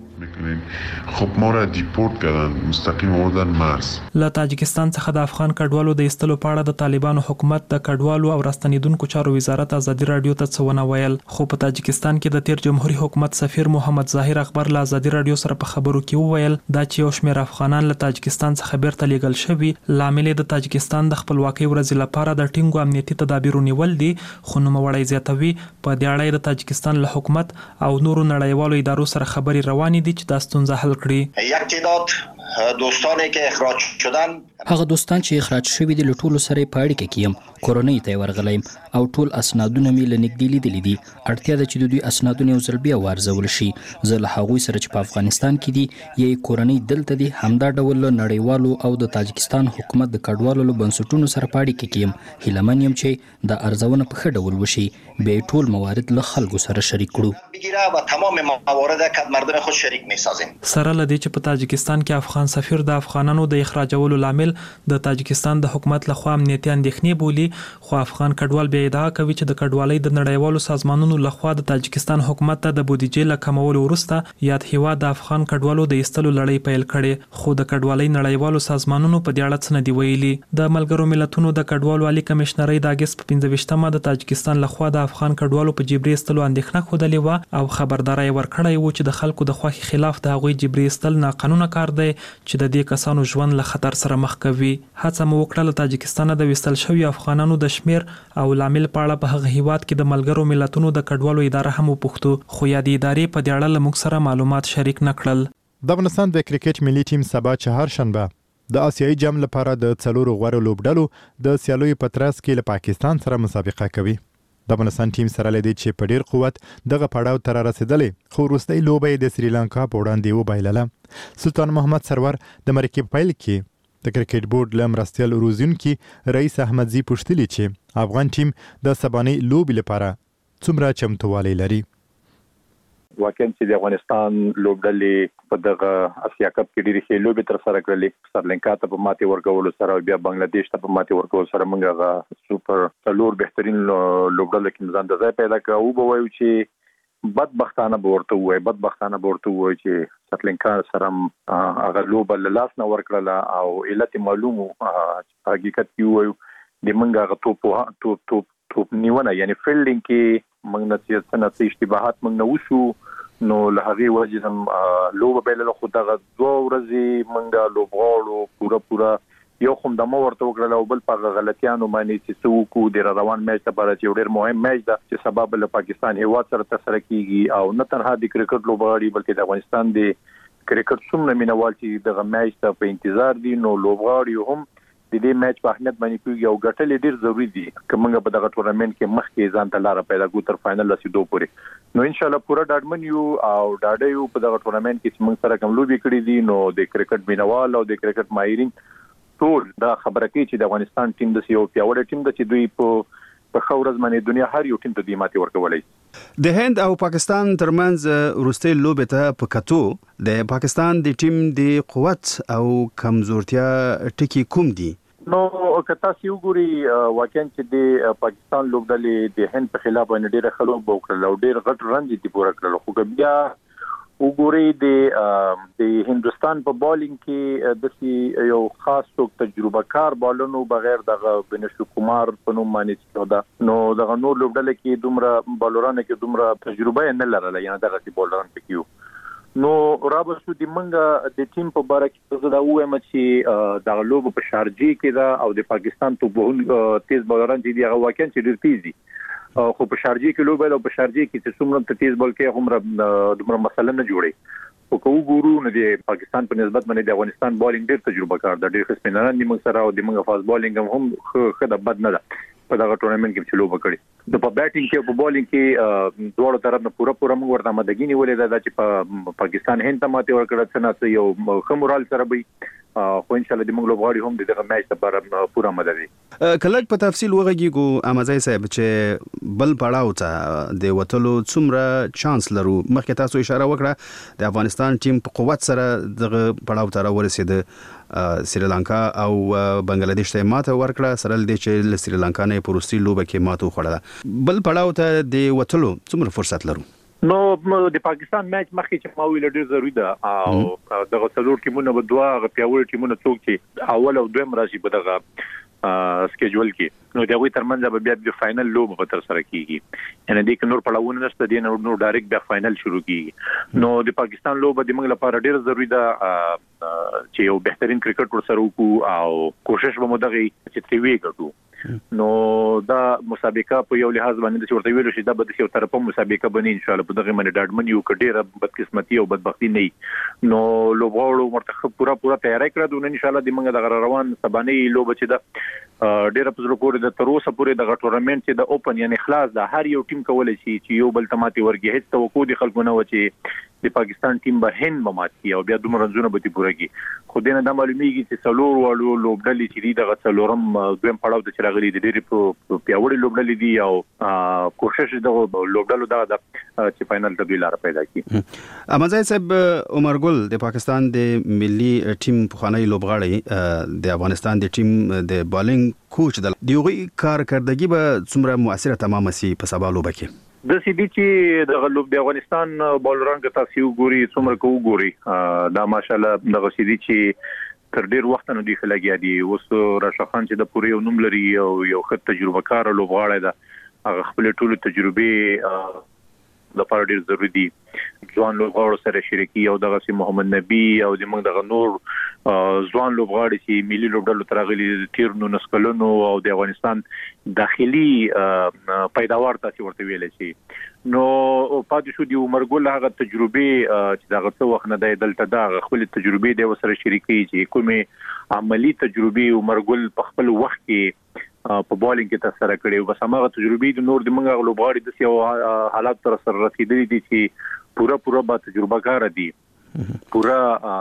راوړلو. خب ما را دیپورت کردن، مستقیم آوردن مرز. له تاجکستان څخه د افغان کډوالو د ایستلو په اړه د طالبانو حکومت د کډوالو او راستنیدونکو چارو وزارت ازادي رادیو ته څه ونه ویل، خو په تاجکستان کې د تیر جمهوریت حکومت سفیر محمد ظاهر اخبار له ازادي رادیو سره په خبرو کې وویل دا چې یو شمېر افغانان له تاجکستان څخه بیرته لیږل شوي لامل د تاجکستان د خپلواکۍ ورځې لپاره د ټینګو امنیتي تدابیرو نیول دي. خو نوموړی زیاتوي په دې اړه د تاجکستان له حکومت او نورو نړیوالو ادارو سره خبرې روانې دي چې دا ستونزه حل کړي. یک تعداد دوستانی که اخراج شدن هغه دوستان چې اخراج شوي دي له ټولو سره په اړیکه کې یم، کورنۍ ته یې ورغلی یم او ټول اسنادونه مې له نږدې لیدلي دي. اړتیا ده چې د دوی اسنادونه یو ځل بیا وارزول شي. زه له هغوی سره چې په افغانستان کې دي یا یې کورنۍ دلته دي همدا ډول له نړیوالو او د تاجکستان حکومت د کډوالو له بنسټونو سره په اړیکه کې یم. هیلهمن یم چې د ارزونه په ښه ډول وشي، بیا یې ټول موارد له خلکو سره شریک کړو. بگیره و تمام موارد که مردم خود شریک می‌سازیم. سره له دې چې په تاجکستان کې افغان سفیر د افغانانو د اخراجولو لامل د تاجکستان د حکومت لخوا امنیتي اندېښنې بولي، خو افغان کډوال بیا ادعا کوي چې د کډوالۍ د نړیوالو سازمانونو لخوا د تاجکستان حکومت ته د بودیجې له کمولو وروسته یاد هیواد د افغان کډوالو د ایستلو لړۍ پیل کړې، خو د کډوالۍ نړیوالو سازمانونو په دې اړه څه نه دي ویلي. د ملګرو ملتونو د کډوالو عالی کمشنرۍ د اګست په پنځه ویشتمه د تاجکستان لخوا د افغان کډوالو په جبري ایستلو اندېښنه ښودلې وه او خبرداری ورکړی و چې د خلکو د خوښې خلاف د هغوی جبري ایستل ناقانونه کار دی چې د دې کسانو ژوند له خطر سره مخ کوي. هڅه مو وکړه له تاجکستان د ویستل شوي افغانانو د شمیر او لامل په اړه په هغه هیواد کې د ملګرو ملتونو د کډوالو اداره هم وپوښتو، خو یادې ادارې په دې اړه له موږ سره معلومات شریک نه کړل. د افغانستان د کرکټ ملي ټیم سبا چهارشنبه د آسیایي جام لپاره د څلورو غوره لوبډلو د سیالیو په ترڅ کې له پاکستان سره مسابقه کوي. د افغانستان ټیم سره لدی چې په ډیر قوت دغه پړاو تر رسیدلې، خو وروستۍ لوبه د سریلانکا په وړاندې وبایلله. سلطان محمد سرور د مرکې پیل کې د کرکټ بورډ له مرستیال روزونکي رئیس احمدزي پوښتلي چې افغان ټیم د سبانۍ لوبې لپاره څومره چمتووالی لري. واقعا چې د افغانستان لوبډلې په دغه اسیا کپ کې ډېرې ښې لوبې ترسره کړلې. سریلانکا ته په ماتې ورکولو سره بیا بنگلادیش ته په ماتې ورکولو سره موږ هغه سوپر څلور بهترین لوبډلو کې ځان د ځای پیدا کړ. او به وایو چې بدبختانه به ورته ووایي بدبختانه به ورته ووایي چې سریلانکا سره هغه لوبه له لاس نه ورکړله او علت یې معلوم و. حقیقت کې ووایو د موږ هغه توپ توپ توپ توپ نیونه یعنی فیلډینګ کې موږ نه څه نه څه اشتباهات موږ نه وشو، نو له هغې وجې هم لوبه بایلله. خو دغه دوه ورځې موږ لوبغاړو پوره پوره یو خو دمه ورته وکړله او بل په هغه غلطیانو باندې چې څه وکړو د روان میچ لپاره چې یو ډېر مهم میچ ده چې سبا به له پاکستان هیواد سره ترسره کیږي. او نه تنها د کرکټ لوبغاړي بلکې د افغانستان د کرکټ څومره مینوال چې دغه میچ ته په انتظار دي، نو لوبغاړي هم د دې میچ په اهمیت باندې کوي او ګټل ډیر ضروری دي که موږ په دغه ټورنمنت کې مخکې ځان ته لار پیدا کوو تر فائنل رسیدو پورې. نو ان شاء الله پورا ډاډمن یو او ډاډه یو په دغه ټورنمنت کې چې موږ سره کوم لوبي کړې دي. نو د کرکټ مینوال او د کرکټ ماهرین ټول دا خبره کوي چې د افغانستان ټیم د یو پیاوړی ټیم د چې دوی په په خورز باندې دنیا هر یو ټیم ته د ماتې ورکولای. د هند او پاکستان ترمنځ وروستۍ لوبه ته په کتو د پاکستان د ټیم د قوت او کمزورتیا ټکی کوم دي؟ نو که تاسو وګورئ واقعا چې د پاکستان لوبډلې د هند په خلاف باندې ډېر خلک وکړل او ډېر غټ رن دي پوره کړل، خو بیا وګوري د د هندستان په بالینګ کې د یو خاص څوک تجربه کار بالونو بغیر د بنشو کومار په نوم باندې چودا نو د نور لوبډل کې دومره بالورانه کې دومره تجربه نه لرله یعنی دغه تی بالران پکيو نو رابطو د منګه د ټیم په باره کې زه دا وایم چې د لوب په شارجي کې دا او د پاکستان په بهون تیز بالران دي هغه واقعا چې ډیر تیز دي خو په شارجي کې لوب او په شارجي کې چې څومره تیز بال کې همره دومره مسله نه جوړي او کو ګورو نه د پاکستان په نسبت باندې د افغانستان بالینګ ډیر تجربه کار د ډیر خصمنان دي موږ سره او د موږ فاز بالینګ هم خده بد نه ده په دغه ټورنمنت کې چې لوب کړي د په بیټینګ کې په بالینګ کې دوه طرف نه پوره پوره موږ ورته مدګینی ولې دا چې په پاکستان هند ته ماته ورکړه څنګه یو خمورال سره به خو ان شاء الله د موږ لوبغاړي هم دغه میچ لپاره پوره مدد دي کله په تفصیل وغږیږو امازای صاحب چې بل پړاو ته د وټلو څومره چانس لرو مخکې تاسو اشاره وکړه د افغانستان ټیم په قوت سره دغه پړاو ته ورسید سریلانکا او بنگلاديش ته ماته ورکړه سره د چې سریلانکا نه پروستي لوبه کې ماته وخوړه بل پړاو ته د وټلو څومره فرصت لرو نو د پاکستان میچ مخکې چې ما ویل ډیر ضروری ده او دغه څلور ټیمونه به دوه پیاوړي ټیمونه څوک چې اول او دویم راشي په دغه سکیجول کې نو دغه ترمنځ به بیا د فائنل لوب په تر سره کیږي یعنی د نور پړاوونه نشته دي نو ډایرکټ بیا فائنل شروع کیږي نو د پاکستان لوب د موږ لپاره ډیر ضروری ده چې یو بهترین کرکټ ور سره وکړو او کوشش به مو دغه چې تیوي کړو نو دا مسابقه په یو لحاظ باندې چې ورته ویل شي دا به یو طرفه مسابقه بني ان شاء الله په دغه باندې ډاډمن یو کډیره بدقسمتي او بدبختی نه نو لوبغاړو مرتخب پورا پورا تیاری کړو نو ان شاء الله د موږ د روان سبانه لوب چې دا ډیره په زړه پورې د تروسه پورې د ټورنمنت چې د اوپن یعنی خلاص د هر یو ټیم کولای شي چې یو بل تماتي ورګي هیڅ توقع دي خلکو نه و چې د پاکستان ټیم به هند مماتي او بیا دومره رنزونه به پوره کی خو دینه د معلومیږي چې څلور وړو لوبډلې چې دغه څلورم دویم پړاو د چراغلي د ډېری په پیاوړي لوبډلې دي او کوشش دغه لوبډلو دغه چې فائنل ته لار پیدا کړي امازای صاحب عمر ګل د پاکستان د ملي ټیم په خانه لوبغاړي د افغانستان د ټیم د بالینګ کوچ د دیوغي کارکردګي به څومره موثره تمامه سي په سبا لوبه کې د سې دي چې د غلوب د افغانستان بالران که تاسو وګوري څومره کو وګوري دا ماشاءالله د سې دي چې تر ډیر وخت نه دی خلګیا دي اوس راشد خان چې د پوری نوم لري او یو خط تجربه کار لوبغاړی ده هغه خپل ټول تجربه د پاره ډیر ضروری دي ځوان لوبغاړو سره شریکي او دغه سي محمد نبی او د موږ دغه نور ځوان لوبغاړي چې ملي لوبډلو ترغلي تیر نو نسکلونو او د افغانستان داخلي پیداوار تاسو ورته ویل شي نو پاتې شو دی عمر ګل هغه تجربه چې دغه څو وخت نه دی دلته دا خپل تجربه دی وسره شریکي چې کومه عملی تجربه عمر ګل په خپل وخت کې په بالینګ کې تاسو سره کړي او بس هغه تجربه د نور د منګه لوبغاړي د یو حالات تر سره رسیدلي دي چې پورا پورا با تجربه کار دي پورا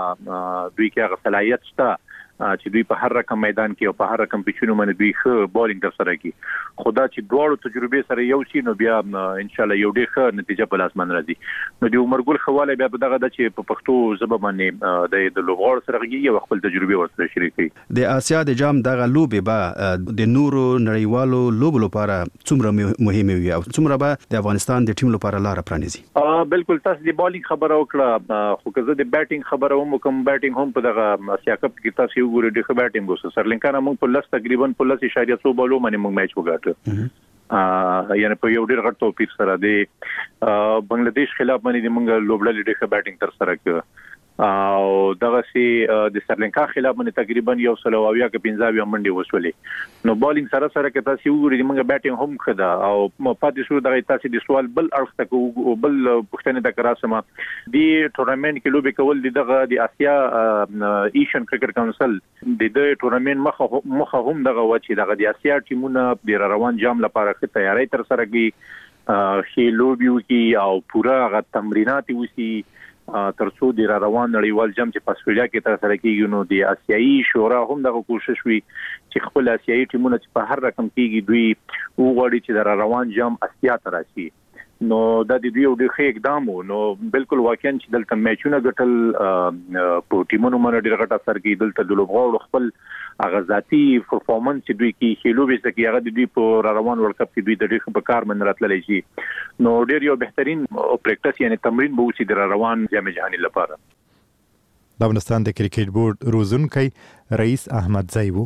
دوی کې هغه صلاحیت شته چې دوی په هر رقم میدان کې او په هر رقم پیچونو باندې دوی ښه بالینګ تر سره کوي خدا چې دوړو تجربه سره یو شي نو بیا ان شاء الله یو ډېر ښه نتیجه په لاس باندې راځي نو د عمر ګل خواله بیا په دغه د چې په پښتو ژبه باندې د لوبغاړو سره غږی او خپل تجربه ورسره شریکي د آسیا د جام دغه لوبې به د نورو نړیوالو لوبو لپاره څومره مهمه وي او څومره به د افغانستان د ټیم لپاره لار پرانیزي بالکل تاسو د بالینګ خبره وکړه خو که زه د بیټینګ خبره هم کوم بیټینګ هم په دغه آسیا کپ کې تاسو وګورئ د بیټینګ وسو سرلنکا نه موږ په لس تقریبا په لس اشاریه څو بالو باندې موږ میچ وګاټو ا یعنی په یو ډیر غټ توپیر سره دی بنگلاديش خلاف باندې موږ لوبډلې ډېر بیټینګ تر سره کړ او دغه سي د سرلنکا خلاف باندې تقریبا یو سل او یا کې پنځه منډي وسولې نو بالینګ سره سره کې تاسو وګورئ موږ بیټینګ هم خدا او پاتې شو دغه تاسو د سوال بل اړخ تک او بل پښتنه د کراسمه دی ټورنمنت کې لوبې کول دغه د آسیا ایشین کرکټ کونسل د دې ټورنمنت مخه مخه هم دغه وچی دغه د آسیا ټیمونه د روان جام لپاره ښه تیاری تر سره کوي شی لوبیو کې او پورا غ تمرینات وسی ترڅو د روان نړیوال جام چې په استرالیا کې تر سره کیږي نو د آسیایي شورا هم دغه کوشش وی چې خپل آسیایي ټیمونه چې په هر رقم کېږي دوی وګړي چې د روان جام آسیا ته راشي نو د دې یو ډېر ښه اقدام وو. نو بالکل واقعا چې دلته میچونه ګټل په ټیمونو باندې ډېر غټ اثر کوي. دلته د لوبغاړو خپل هغه ذاتي پرفارمنس چې دوی کې خېلو به سکه هغه د دوی په روان ورلد کپ کې دوی د ډېر په کار من راتللی شي. نو ډېر یو بهترین پریکټس یعنی تمرین به وسی د روان جام جهاني لپاره. د افغانستان د کرکټ بورډ روزونکی رئیس احمد زئی وو.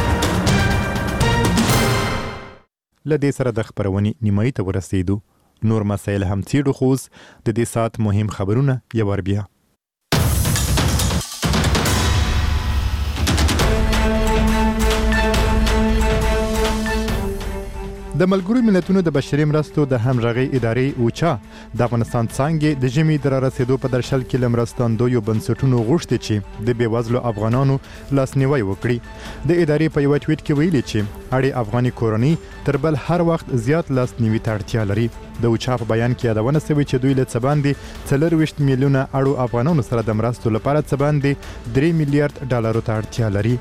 لدې سره د خبرونې نیمایي ته ورسېدو. نور مسایل هم څېړو خو اوس د دې ساعت مهم خبرونه یو ور بیا. د ملګرو ملتونو د بشري مرستو د همغږي ادارې اوچا د افغانستان څنګه د جمی در رسیدو په درشل کې لمرستاندویو بنسټونو غوښتي چې د بیوزلو افغانانو لاسنیوي وکړي. د ادارې په یو ټویټ کې ویلي چې اړې افغاني کورنۍ تر بل هر وخت زیات لاسنیوي ته اړتیا لري. د اوچا په بیان کې یادونه شوې چې دوی له څه باندې څلرویشت میلیونه اړو افغانانو سره د مرستو لپاره څه باندې درې میلیارډ ډالرو ته اړتیا لري.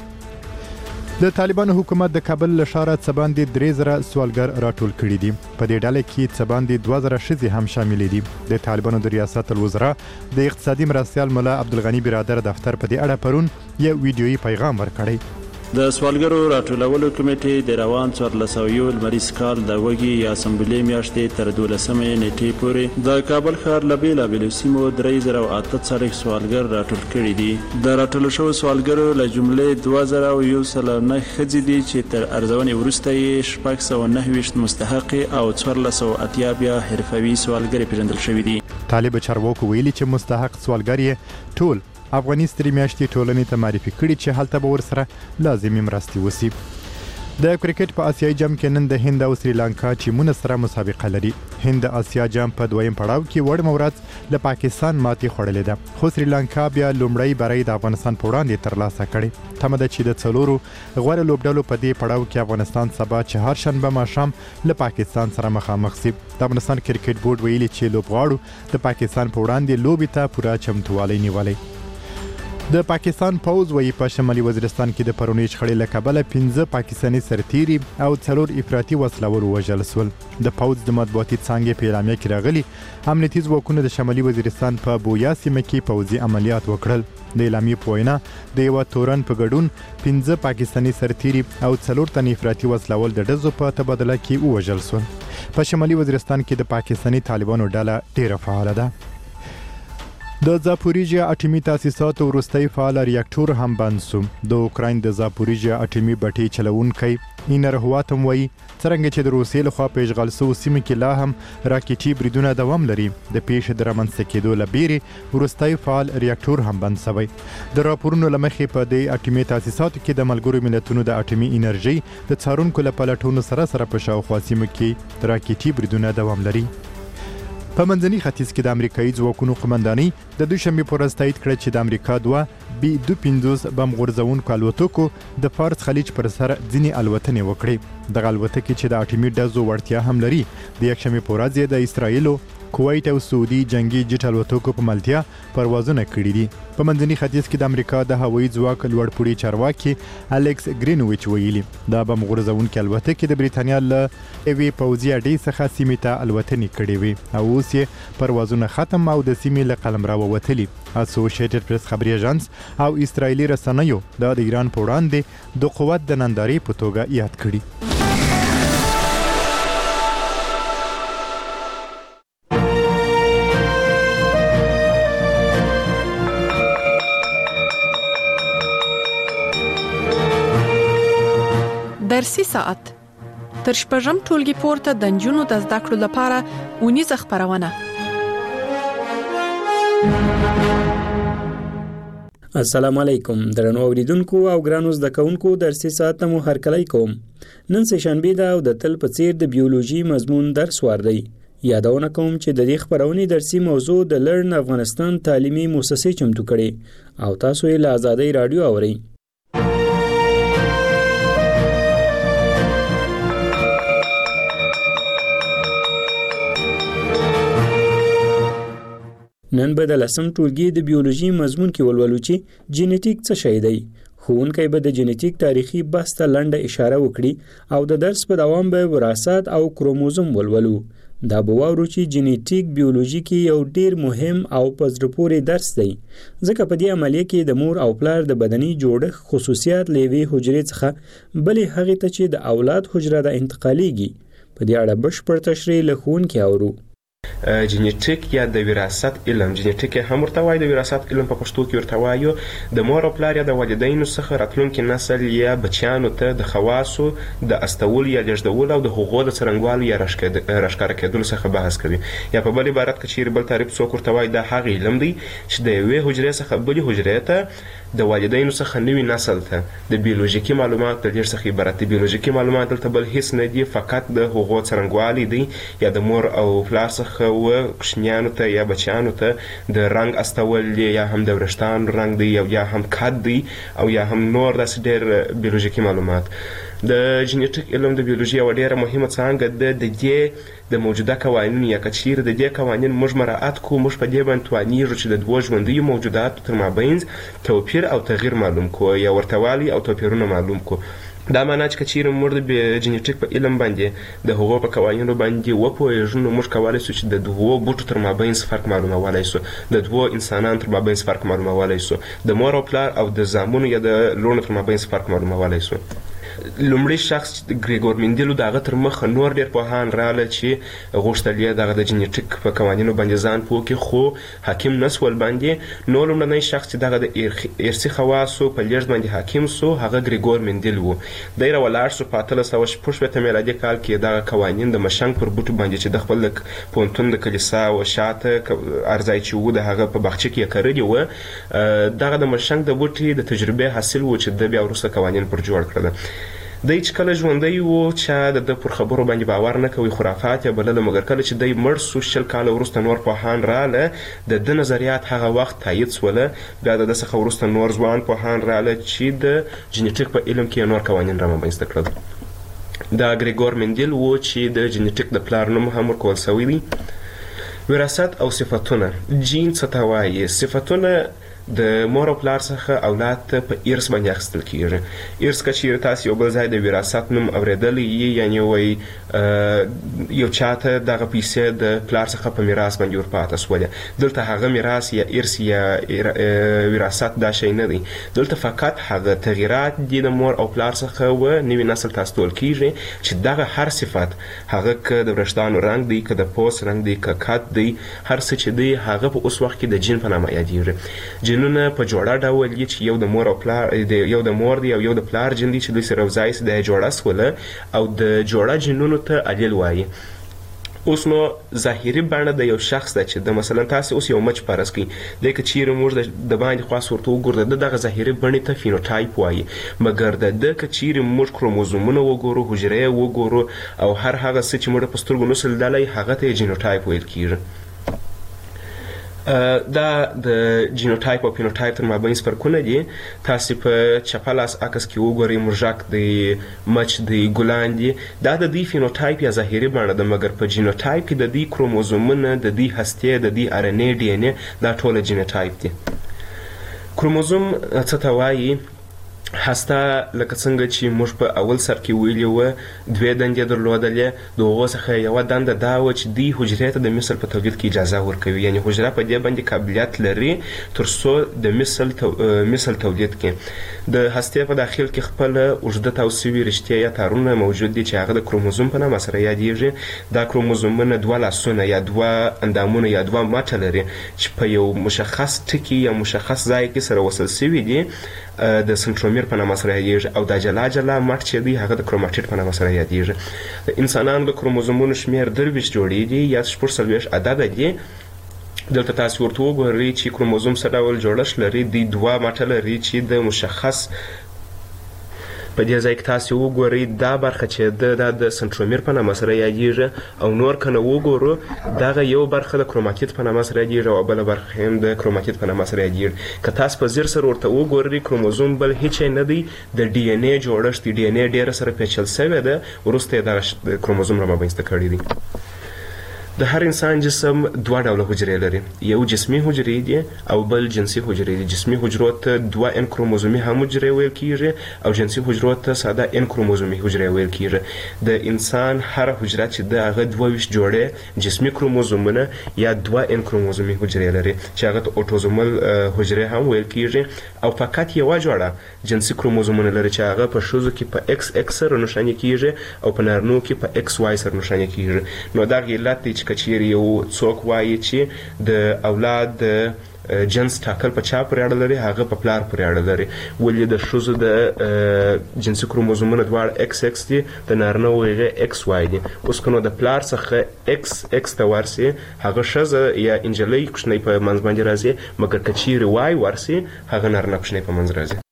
د طالبانو حکومت د کابل له ښاره څه باندې درې زره سوالګر راټول کړي دي. په دې ډله کې څه باندې دوه زره ښځې هم شاملې دي. د طالبانو د ریاست الوزرا د اقتصادي مرستیال ملا عبدالغني برادر دفتر په دې اړه پرون یو ویډیويي پیغام ورکړی. د سوالګرو راټولولو کمیټې د روان څوارلس سوه لمریز کال د وږي یا سنبلې میاشتې تر دولسمې نیټې پورې د کابل ښار له بېلابېلو سیمو درې زره او اته څلوېښت سوالګر راټول کړي دي. د راټولو شوو سوالګرو له جملې دوه زره او یو سل نه ښځې دي چې تر ارزونې وروسته یې شپږ سوه نهه ویشت مستحقې او څوارلس سوه اتیا بیا حرفوي سوالګرې پېژندل شوي دي. طالب چارواکو ویلي چې مستحق سوالګر یې ټول افغاني سترې میاشتې ټولنې ته معرفي کړي چې هلته به ورسره لازمي مرستې وسی. د کرکټ په آسیایي جام کې نن د هند او سریلانکا ټیمونه سره مسابقه لري. هند د آسیا جام په دویم پړاو کې وړ مورات له پاکستان ماتې خوړلې ده، خو سریلانکا بیا لومړی بری د افغانستان په وړاندې ترلاسه کړي. تمه ده چې د څلورو غوره لوبډلو په دې پړاو کې افغانستان سبا چهارشنبه ماښام له پاکستان سره مخامخ شي. د افغانستان کرکټ بورډ ویلي چې لوبغاړو د پاکستان په وړاندې لوبې ته پوره چمتووالی نیولی. د پاکستان پوز وایي په شمالي وزیرستان کې د پرونی شخړې له کبله پنځه پاکستاني سرتیري او څلور افراطي وسلور وژل شول. د پوز د مطبوعاتي څانګې په اعلامیه کې راغلي امنیتي ځواکونو د شمالي وزیرستان په بویا سیمه کې پوځي عملیات وکړل. د اعلامیې په وینا د یوه تورن په ګډون پنځه پاکستاني سرتیري او څلور تنه افراطي وسلور د ډزو په تبادله کې ووژل شول. په شمالي وزیرستان کې د پاکستاني طالبانو ډله ډیره فعاله ده. د زاپوریژیا اټومي تاسیساتو وروستی فعال ریاکټور هم بند شو. د اوکراین د زاپوریژیا اټومي بټۍ چلونکی اینر هواتم وایي څرنګه چې د روسیې لخوا په اشغال شوو سیمو کې لا هم راکټي بریدونه دوام لري، د پیښې د رامنځته کېدو له بیرې وروستی فعال ریاکټور هم بند شوی. د راپورونو له مخې په دې اټومي تاسیساتو کې د ملګرو ملتونو د اټومي انرژۍ د څارونکو له پلټونو سره سره په شاوخوا سیمو کې راکټي بریدونه دوام لري. په منځني ختیځ کې د امریکایي ځواکونو قمندانۍ د دوشنبې په ورځ تایید کړه چې د امریکا دوه بي دوه پنځوس بم غورځوونکو الوتکو د فارس خلیج پر سر ځینې الوتنې وکړې. دغه الوتکې چې د اټومي ډزو وړتیا هم لري د یکشنبې په ورځ د اسرایلو، کویت او سعودي جنگي جټ الوتکو په ملتیا پروازونه کړي دي. په منځني ختیځ کې د امریکا د هوایي ځواک لوړپوړي چارواکي الیکس ګرینویچ ویلي دا بم غورځوونکې الوتکې د بریتانیا له یوې پوځي اډې څخه سیمې ته الوتنې کړې وې او اوس یې پروازونه ختم او د سیمې له قلمرو ووتلي. اسوسییټډ پریس خبري اژانس او اسرایلي رسنیو دا د ایران په وړاندې د قوت د نندارې په توګه یاد کړي. درسي ساعت تر شپږم ټولګي پورته د نجونو د زده کړو لپاره اونیزه خبرونه. السلام علیکم درنو اوریدونکو او ګرانو زده کوونکو درسي ساعت مو هرکلی کوم. نن سه شنبه ده او د تل په څیر د بیولوژي مضمون درس وردی. یادونه کوم چې د دې خبرونې درسي موضوع د لرن افغانستان تعلیمي مؤسسې چمتو کړي او تاسو یې له آزادۍ رادیو اورئ. نن به د لسم ټولګي د بیولوژي مضمون کې ولولو چې جینیټیک څه شی دی. ښوونکی به د جینیټیک تاریخي بحث ته لنډه اشاره وکړي او د درس په دوام به وراثت او کروموزوم ولولو. دا به واورو چې جینیټیک بیولوژي کې یو ډیر مهم او په زړه پورې درس دی، ځکه په دې عملیه کې د مور او پلار د بدني جوړښت خصوصیات له یوې حجرې څخه بلې هغې ته چې د اولاد حجره ده انتقالیږي. په دې اړه بشپړ تشریح له ښوونکي اورو. جینیټیک یا د وراثت علم، جینیټیک هم ورته وایي، د وراثت علم په پښتو کې ورته وایو. د مور او پلار یا د والدینو څخه راتلونکي نسل یا بچیانو ته د خواصو د استول یا لېږدول او د هغو د څرنګوالي یا راښکاره کېدلو څخه بحث کوي. یا په بل عبارت کې چیرې بل تعریف څوک ورته وایي، دا هغه علم دی چې د یوې حجرې څخه بلې حجرې ته د والدینو څخه نوي نسل ته د بیولوژیکي معلومات د لېږد څخه عبارت دی. بیولوژیکي معلومات دلته بل هیڅ نه دي، فقط د هغو څرنګوالي دی یا د مور او پلار څخه و کوچنیانو ته یا بچیانو ته د رنګ استول دی، یا هم د وریښتانو رنګ دی، یا هم قد دی، او یا هم نور داسې ډېر بیولوژیکي معلومات. د جینیټیک علم د بیولوژي یوه ډېره مهمه څانګه ده. د دې د موجوده قوانین یا که چیرې د دې قوانین موږ مراعات کړو، موږ په دې باندې توانیږو چې د دوو ژوندیو موجوداتو تر مابین توپیر او تغییر معلوم کړو یا ورتهوالی او توپیرونه معلوم کړو. دا معنا چې که چیرې موږ د جینیټیک په علم باندې د هغو په قوانینو باندې وپوهېږو، نو موږ کولی سو چې د دوو بوټو تر مابین فرق معلومولی سو، د دوو انسانانو تر مابین فرق معلومولی سو، د مور او پلار او د زامنو یا د لوڼو تر مابین فرق معلومولی سو. لومړی شخص ګریګور مندیلو د هغه تر مخه نور ډېر پوهان راغله چې غوښتل یې دغه د جینیټیک په قوانینو باندې ځان پوه کړي، خو حاکم نه سول باندې. نو لومړنی شخص چې دغه د ارثي خواصو په لېږد باندې حاکم سو هغه ګریګور مندیل و. دی راولاړ سو په اتلس سوه شپږ شپېته میلادي کال کې دغه قوانین د مشنګ پر بوټو باندې چې د خپل د پوهنتون د کلیسا و شاته ارځای چې و د هغه په باغچه کې یې کرلي وه، دغه د مشنګ د بوټي د تجربې حاصل و چې د بیا وروسته قوانین پر جوړ کړل. دی چې کله ژوندی و چا د ده پر خبرو باندې باور نه کوي، خرافات یې بلله، مګر کله چې دی مړ سو شل کاله وروسته نور پوهان راغله، د ده نظریات هغه وخت تایید سوله. بیا د ده څخه وروسته نور ځوان پوهان راغله چې د جینیټیک په علم کې نور قوانین رامنځته کړل. دا ګریګور مندیل و چې د جینیټیک د پلار نوم هم ورکول سوی دی. وراثت او صفتونه. جین څه ته وایي؟ صفتونه د مور او پلار څخه اولاد ته په ارث باندې اخیستل کیږي. ارث که چیرې تاسو یو بل ځای د وراثت نوم اوریدلی یي، یعنې وایي یو چاته دغه پیسې د پلار څخه په میراث باندې ورپاته سولې، دلته هغه میراث یا ارث یا وراثت دا شی نه دی، دلته فقط هغه تغییرات دي د مور او پلار څخه و نوي نسل ته استول کیږي چې دغه هر صفت، هغه که د وریښتانو رنګ دی، که د پوست رنګ دی، که قد دی، هر څه چې دی هغه په اوس وخت کې د جین په نامه یادیږي. جینونه په جوړه ډول دي چې یو د مور او پلار یو د مور دی او یو د پلار جین دی چې دوی سره یوځای سي، دا یې جوړه سوله او د جوړه جینونو ته الیل وایي. اوس نو ظاهري بڼه د یو شخص ده چې د مثلا تاسو اوس یو مچ فرض کړئ، دی که چیرې موږ د باندې خواص ورته وګورو د دغه ظاهري بڼې ته فینوټایپ وایي، مګر د ده که چیرې موږ کروموزومونه وګورو، حجرې وګورو او هر هغه څه چې موږ په سترګو نسو لیدلی هغه ته یې جینوټایپ ویل کیږي. دا د جینوټایپ او فینوټایپ تر مابین فرقونه دي. تاسو په چپه لاس عکس کې وګورئ، موږک دی، مچ دی، ګلان دي، دا د دوی فینوټایپ یا ظاهري بڼه ده، مګر په جینوټایپ کې د دوی کروموزومونه، د دوی هستې، د دوی ار ان اې، ډي ان اې، دا ټوله جینوټایپ دي. کروموزوم څه ته وایي؟ هسته لکه څنګه چې موږ په اول سر کې ویلي وه دوې دندې درلودلې، د هغو څخه یوه دنده دا وه چې دوی حجرې ته د مثل په تولید کې اجازه ورکوي، یعنې حجره په دې باندې قابلیت لري تر څو د مثل تو... مثل تولید کړي. د هستې په داخل کې خپله اوږده تاو سوي رشتې یا تارونه موجود دي چې هغه د کروموزوم په نامه سره یادیږي. دا کروموزومونه دوه لاسونه یا دوه اندامونه یا دوه مټه لري چې په یو مشخص ټکي یا مشخص ځای کې سره وصل سوي دي، د سنټرومیر په نامه سره یادیږي، او دا جلا جلا مټ چې دی هغه د کروماټیډ په نامه سره یادیږي. د انسانانو د کروموزومونو شمیر درویشت جوړې دي یا شپږ څلوېښت عدده دي. دلته تاسو ورته وګورئ چې کروموزوم څه ډول جوړښت لري. دوی دوه مټه لري چې د مشخص په دې ځای کې تاسو وګورئ دا برخه چې د د سنټرومیر په نامه سره یادیږي، او نور که نه وګورو دغه یو برخه د کروماتید په نامه سره یادیږي او بله برخه هم د کروماتید په نامه سره یادیږي. که تاسو په ځیر سره ورته وګورئ کروموزوم بل هیڅ نه دی، د ډي ان اې جوړښت دی، ډي ان اې ډېره سره پیچل سوې ده، وروسته یې دغه کروموزوم رامنځته کړی دی. د هر انسان جسم دوه ډوله حجرې لري، یو جسمي حجرې دي او بل جنسي حجرې دي. جسمي حجرو ته دوه ان کروموزومي هم حجرې ویل کیږي او جنسي حجرو ته ساده ان کروموزومي حجرې ویل کیږي. د انسان هر حجره چې د هغه دوه ویشت جوړې جسمي کروموزومونه یا دوه ان کروموزومي حجرې لري چې هغه ته اوټوزومل حجرې هم ویل کیږي، او فقط یو جوړه جنسي کروموزومونه لري چې هغه په ښځو کې په ایکس ایکس سره نښاني کیږي او په نارینو کې په ایکس واي سره نښاني کیږي. نو دا علت دی چې کچیر یو څوک وایي چې د اولاد د جنس ټاکل په چا پورې اړه لري، هغه په پلار پورې اړه لري. ولې د ښځو د جنسي کروموزومونه دواړه ایکس ایکس دي، د نارینه هغه ایکس واي دي. اوس که نو د پلار څخه ایکس ایکس ته ورسي هغه ښځه یا انجلۍ کوچنۍ په منځ باندې راځي، مګر که چیرې واي ورسي هغه نارینه کوچنۍ په منځ راځي.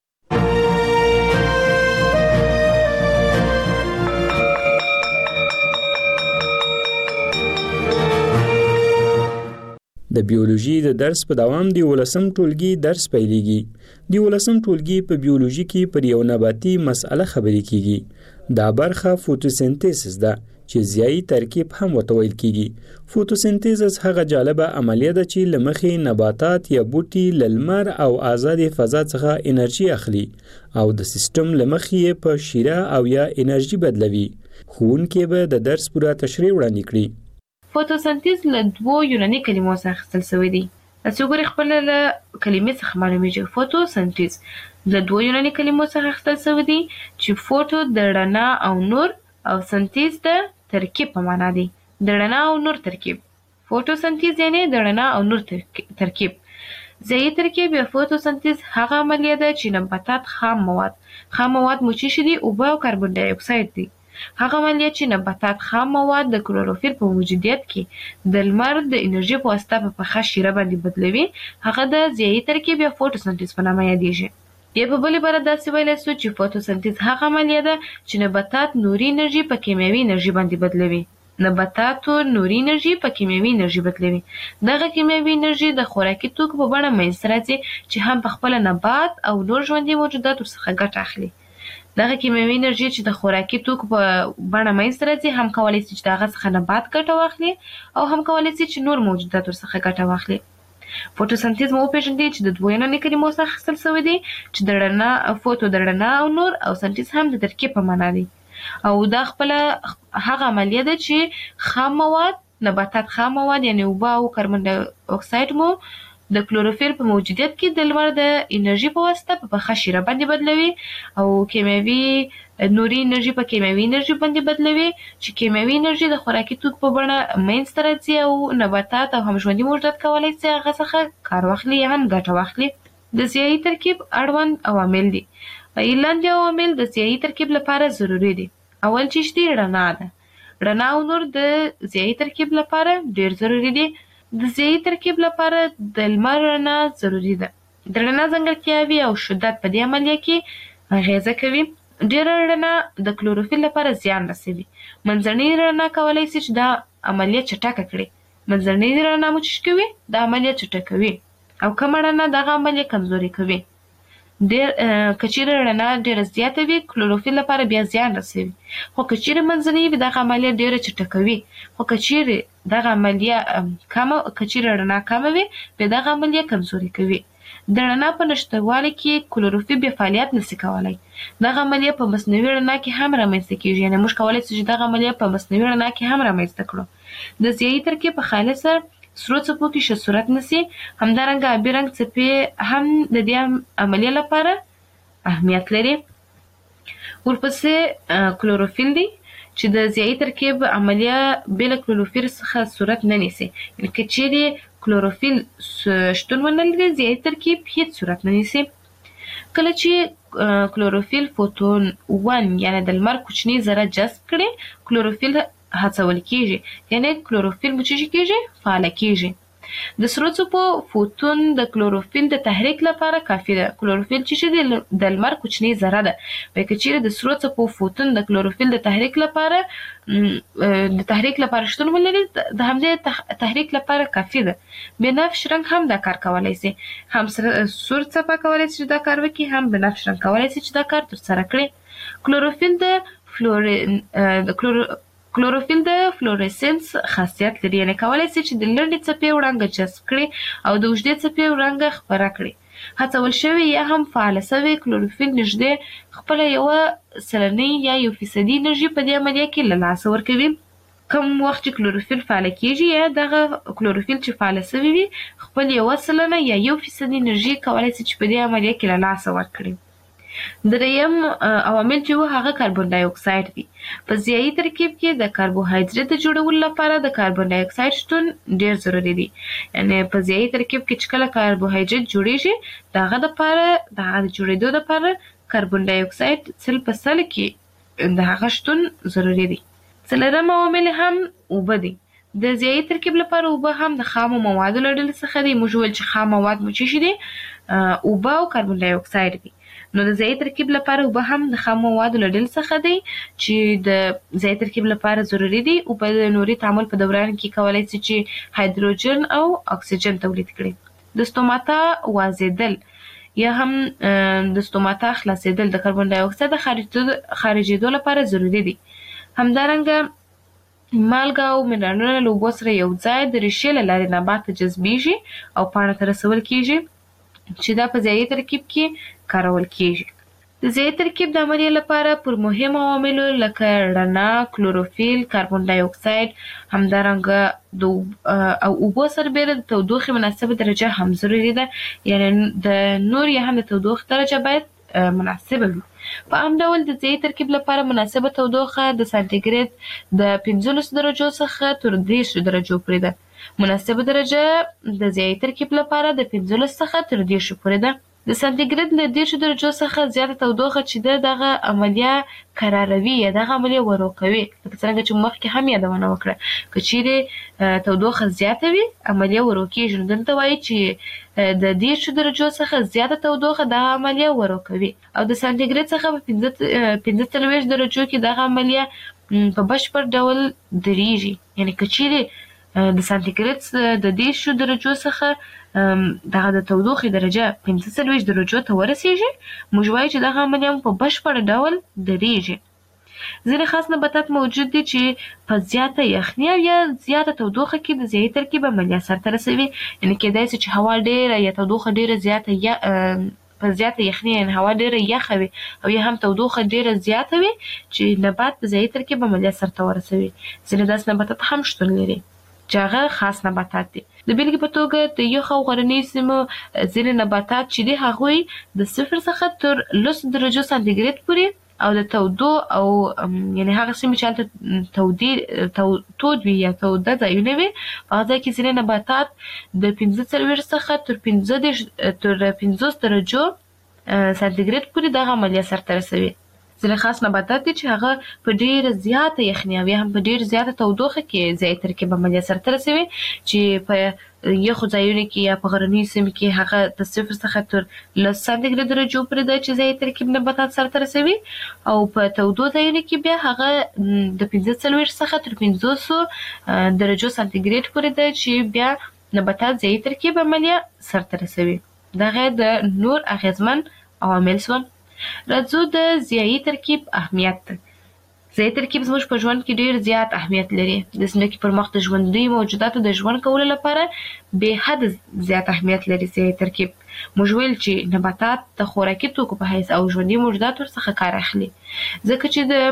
د بیولوژي د درس په دوام دی ولسم ټولګي درس پیلېږي. دی ولسم ټولګي په بیولوژي کې پر یو نباتي مسأله خبرې کیږي. دا برخه فوتوسنتیسس ده چې ضیایي ترکیب هم ورته ویل کیږي. فوتوسنتیسس هغه جالبه عملیه ده چې له مخې نباتات یا بوټي له لمر او آزادې فضا څخه انرژي اخلي او د سیستم له مخې په شیره او یا انرژي بدلوي. ښوونکی به د درس پوره تشریح وړاندې کړي. فوتوسنتیز له دوو یوناني کلمو څخه اخیستل شوی دی. تاسو ګورئ خپل له کلمې څخه معلومیږي. فوتوسنتیز له دوو یوناني کلمو څخه اخیستل شوی دی چې فوتو د رڼا او نور او سنتیز د ترکیب په معنا دی. د رڼا او نور ترکیب. فوتوسنتیز یعنی د رڼا او نور ترکیب. ضیایي ترکیب یا فوتوسنتیز هغه عملیه ده چې نباتات خام مواد خام مواد مو چې دي اوبه او کاربن ډای اکساید دي. هغه عملیه چې نباتات خام مواد د کلوروفیل په موجودیت کې د لمر د انرژي په واسطه په پخه شیره باندې بدلوي، هغه د ضیایي ترکیب یا فوتوسنتیز په نامه یادیږي. یا په بلې بره داسې ویلی سو چې فوتوسنتیز هغه عملیه ده چې نباتات نوري انرژي په کیمیاوي انرژي باندې بدلوي. نباتاتو نوري انرژي په کیمیاوي انرژي بدلوي. دغه کیمیاوي انرژي د خوراکي توکو په بڼه منځته راځي چې هم په خپله نبات او نور ژوندي موجودات ورڅخه ګټه اخلي. دغه کیمیاوي انرژي چې د خوراکي توکو په بڼه منځته راځي هم کولی شي چې د هغه څخه نبات ګټه واخلي او هم کولی شي چې نور موجودات ورڅخه ګټه واخلي. فوتوسنتیز مو وپېژندئ چې د دوو یوناني کلمو څخه اخیستل شوی دی چې د رڼا فوتو د رڼا او نور او سنتیز هم د ترکیب په معنا دی. او دا خپله هغه عملیه ده چې خام مواد نباتات خام مواد یعنې اوبه او کاربن ډای اکساید مو د کلوروفیل په موجودیت کې د لمر د انرژي په واسطه په پخه شیره باندې بدلوي او کیمیاوي نوري انرژي په کیمیاوي انرژي باندې بدلوي چې کیمیاوي انرژي د خوراکي توکو په بڼه منځته راځي او نباتات او هم ژوندي موجودات کولی شي هغه څخه کار واخلي یا هم ګټه واخلي. د ضیایي ترکیب اړوند عوامل دي. لاندې عوامل د ضیایي ترکیب لپاره ضروري دي. اول چې دی رڼا ده. رڼا او نور د ضیایي ترکیب لپاره ډیر ضروري دي. د ضیایي ترکیب لپاره د لمر رڼا ضروري ده. د رڼا ځانګړتیاوې او شدت په دې عملیه کې اغیزه کوي. ډیره رڼا د کلوروفیل لپاره زیان رسوي. منځنۍ رڼا کولی شي چې دا عملیه چټکه کړي. منځنۍ رڼا مو چې کوي دا عملیه چټکوي او کمه رڼا دغه عملیه کمزوري کوي. ډیر که چیرې رڼا ډیره زیاته وي کلوروفیل لپاره بیا زیان رسوي، خو که چیرې منځنۍ وي دغه عملیه ډیره چټکوي. خو که چیرې دغه عملیه کمه که چیرې رڼا کمه وي بیا دغه عملیه کمزوري کوي. د رڼا په نشتوالي کې کلوروفیل بیا فعالیت نشي کولی. دغه عملیه په مصنوعي رڼا کې هم رامنځته کیږي، یعنې موږ کولی شو چې دغه عملیه په مصنوعي رڼا کې هم رامنځته کړو. د ضیایي ترکیب په خالصه سرو څپو کې ښه صورت نیسي. همدارنګه آبي رنګ څپې هم د دې عملیې لپاره اهمیت لري. ورپسې کلوروفیل دی چې د ضیایي ترکیب عملیه بې له کلوروفیل څخه صورت نه نیسي. یعنې که چیرې کلوروفیل شتون ونه لري ضیایي ترکیب هیڅ صورت نه نیسي. کله چې کلوروفیل فوتون ون یعنې د لمر کوچني ذره جذب کړي کلوروفیل هڅول کیږي، یعنی کلوروفیل مو چې کیږي فعاله کیږي. د سرو څپو فوتون د کلوروفیل د تحریک لپاره کافي ده. کلوروفیل چې د لمر کوچنۍ ذره ده، که چیرې د سرو څپو فوتون د کلوروفیل د تحریک لپاره د تحریک لپاره شتون ولري د همدې تحریک لپاره کافي ده. بنفش رنګ هم دا کار کولی شي، هم سور څپه کولی شي چې دا کار وکړي، هم بنفش رنګ کولی شي چې دا کار ترسره کړي. کلوروفیل د فلورین د کلورو کلوروفیل د فلورسنس خاصیت لري، یعنې کولی شي چې د لنډې څپې وړانګه جذب کړي او د اوږدې څپې وړانګه خپره کړي. هڅول شوې یا هم فعاله شوې کلوروفیل نږدې خپله یوه سلنۍ یا یو فیصدي انرژي په دې عملیه کې له لاسه ورکوي. کوم وخت چې کلوروفیل فعاله کیږي یا دغه کلوروفیل چې فعاله شوی وي خپل یوه سلنه یا یو فیصدي انرژي کولی شي چې په دې عملیه کې له لاسه ورکړي. دریم عوامل چې و هغه کاربن ډای اکساید دي. په ضیایي ترکیب کې د کاربوهایدریت د جوړولو لپاره د کاربن ډای اکساید شتون ډیر ضروري دی. یعنې په ضیایي ترکیب کې چې کله کاربوهایدریت جوړیږي د هغه دپاره د هغه د جوړېدو دپاره کاربن ډای اکساید سل په سل کې د هغه شتون ضروري دی. څلورم عوامل هم اوبه دي. د ضیایي ترکیب لپاره اوبه هم د خامو موادو له ډلې څخه دي. موږ وویل چې خام مواد مو څه شي دي؟ اوبه او کاربن ډای اکساید دي. نو د ضیایي ترکیب لپاره اوبه هم د خام موادو له ډلې څخه دي چې د ضیایي ترکیب لپاره ضروري دي. اوبه د نوري تعامل په دوران کې کولی شي چې هایدروجن او اکسیجن تولید کړي. د ستوماتا وازېدل یا هم د ستوماتا خلاصېدل د کاربن ډای اکساید د خارجېدو لپاره ضروري دي. همدارنګه مالګه او منرالونه له اوبو سره یو ځای د ریښې له لارې نبات ته جذبیږي او پاڼه ته رسول کیږي چې دا په ضیایي ترکیب کې کارول کیږي. د ضیایي ترکیب د عملیې لپاره پر مهمو عواملو لکه رڼا، کلوروفیل، کاربن ډای اکساید، همدارنګه د او اوبو سربیره د تودوخې مناسبه درجه هم ضروري ده. یعنې د نور یا هم د تودوخې درجه باید مناسبه وي. په عام ډول د ضیایي ترکیب لپاره مناسبه تودوخه د سانتیګریډ د پنځلسو درجو څخه تر دېرشو درجو پورې ده. مناسبه درجه د ضیایي ترکیب لپاره د پنځلسو څخه تر دېرشو پورې ده. د سانتیګریډ له دېرشو درجو څخه زیاته تودوخه چې ده دغه عملیه کراره یا دغه عملیه ورو کوي. لکه څرنګه چې مخکې هم یادونه وکړه، که چیرې تودوخه زیاته وي عملیه ورو کېږي. نو دلته وایي چې د دېرشو درجو څخه زیاته تودوخه دغه عملیه ورو کوي او د سانتیګریډ څخه په پنځه څلوېښت درجو کې دغه عملیه په بشپړ ډول درېږي. یعنې که چیرې د سانتیګریډ د دېرشو درجو څخه دغه د تودوخې درجه پنځه څلوېښت درجو ته ورسېږي، موږ وایو چې دغه عملیه په بشپړ ډول درېږي. ځینې خاص نباتات موجود دي چې په زیاته یخني او یا زیاته تودوخه کې د ضیایي ترکیب عملیه سرته رسوي. یعنې کېدای شي چې هوا ډېره یا تودوخه ډېره زیاته یا په زیاته یخني یعنې هوا ډېره یخه وي او یا هم تودوخه ډېره زیاته وي چې نبات د ضیایي ترکیب عملیه سرته ورسوي. ځینې داسې نباتات هم شتون لري چې هغه خاص نباتات دي. د بیلګې په توګه د یخ او غرنیو سیمو ځینې نباتات چې دي هغوی د صفر څخه تر لسو درجو سانتیګریډ پورې او د تودو او یعنې هغه سیمې چې هلته تودې تود وي یا توده ځایونه وي په هغه ځای کې ځینې نباتات د پنځه څلوېښت څخه تر پنځه دېرش تر پنځوس درجو سانتیګریډ پورې دغه عملیه سرته رسوي. ځینې خاص نباتات دي چې هغه په ډېره زیاته یخني او یا هم په ډېر زیاته تودوخه کې ضیایي ترکیب عملیه سرته رسوي چې په یخو ځایونو کې یا په غرنیو سیمو کې هغه د صفر څخه تر لس سانتیګریډ درجو پورې ده چې ضیایي ترکیب نباتات سرته رسوي او په تودو ځایونو کې بیا هغه د پنځه څلوېښت څخه تر پنځوسو درجو سانتیګریډ پورې ده چې بیا نباتات ضیایي ترکیب عملیه سرته رسوي. دغه د نور اغیزمن عوامل شول. راځو د ضیایي ترکیب اهمیت ته. ضیایي ترکیب زموږ په ژوند کې ډېر زیات اهمیت لري. د ځمکې پر مخ د ژوندي موجوداتو د ژوند کولو لپاره بې حده زیات اهمیت لري ضیایي ترکیب. موږ ویل چې نباتات د خوراکي توکو په حیث او ژوندي موجودات ورڅخه کار اخلي، ځکه چې د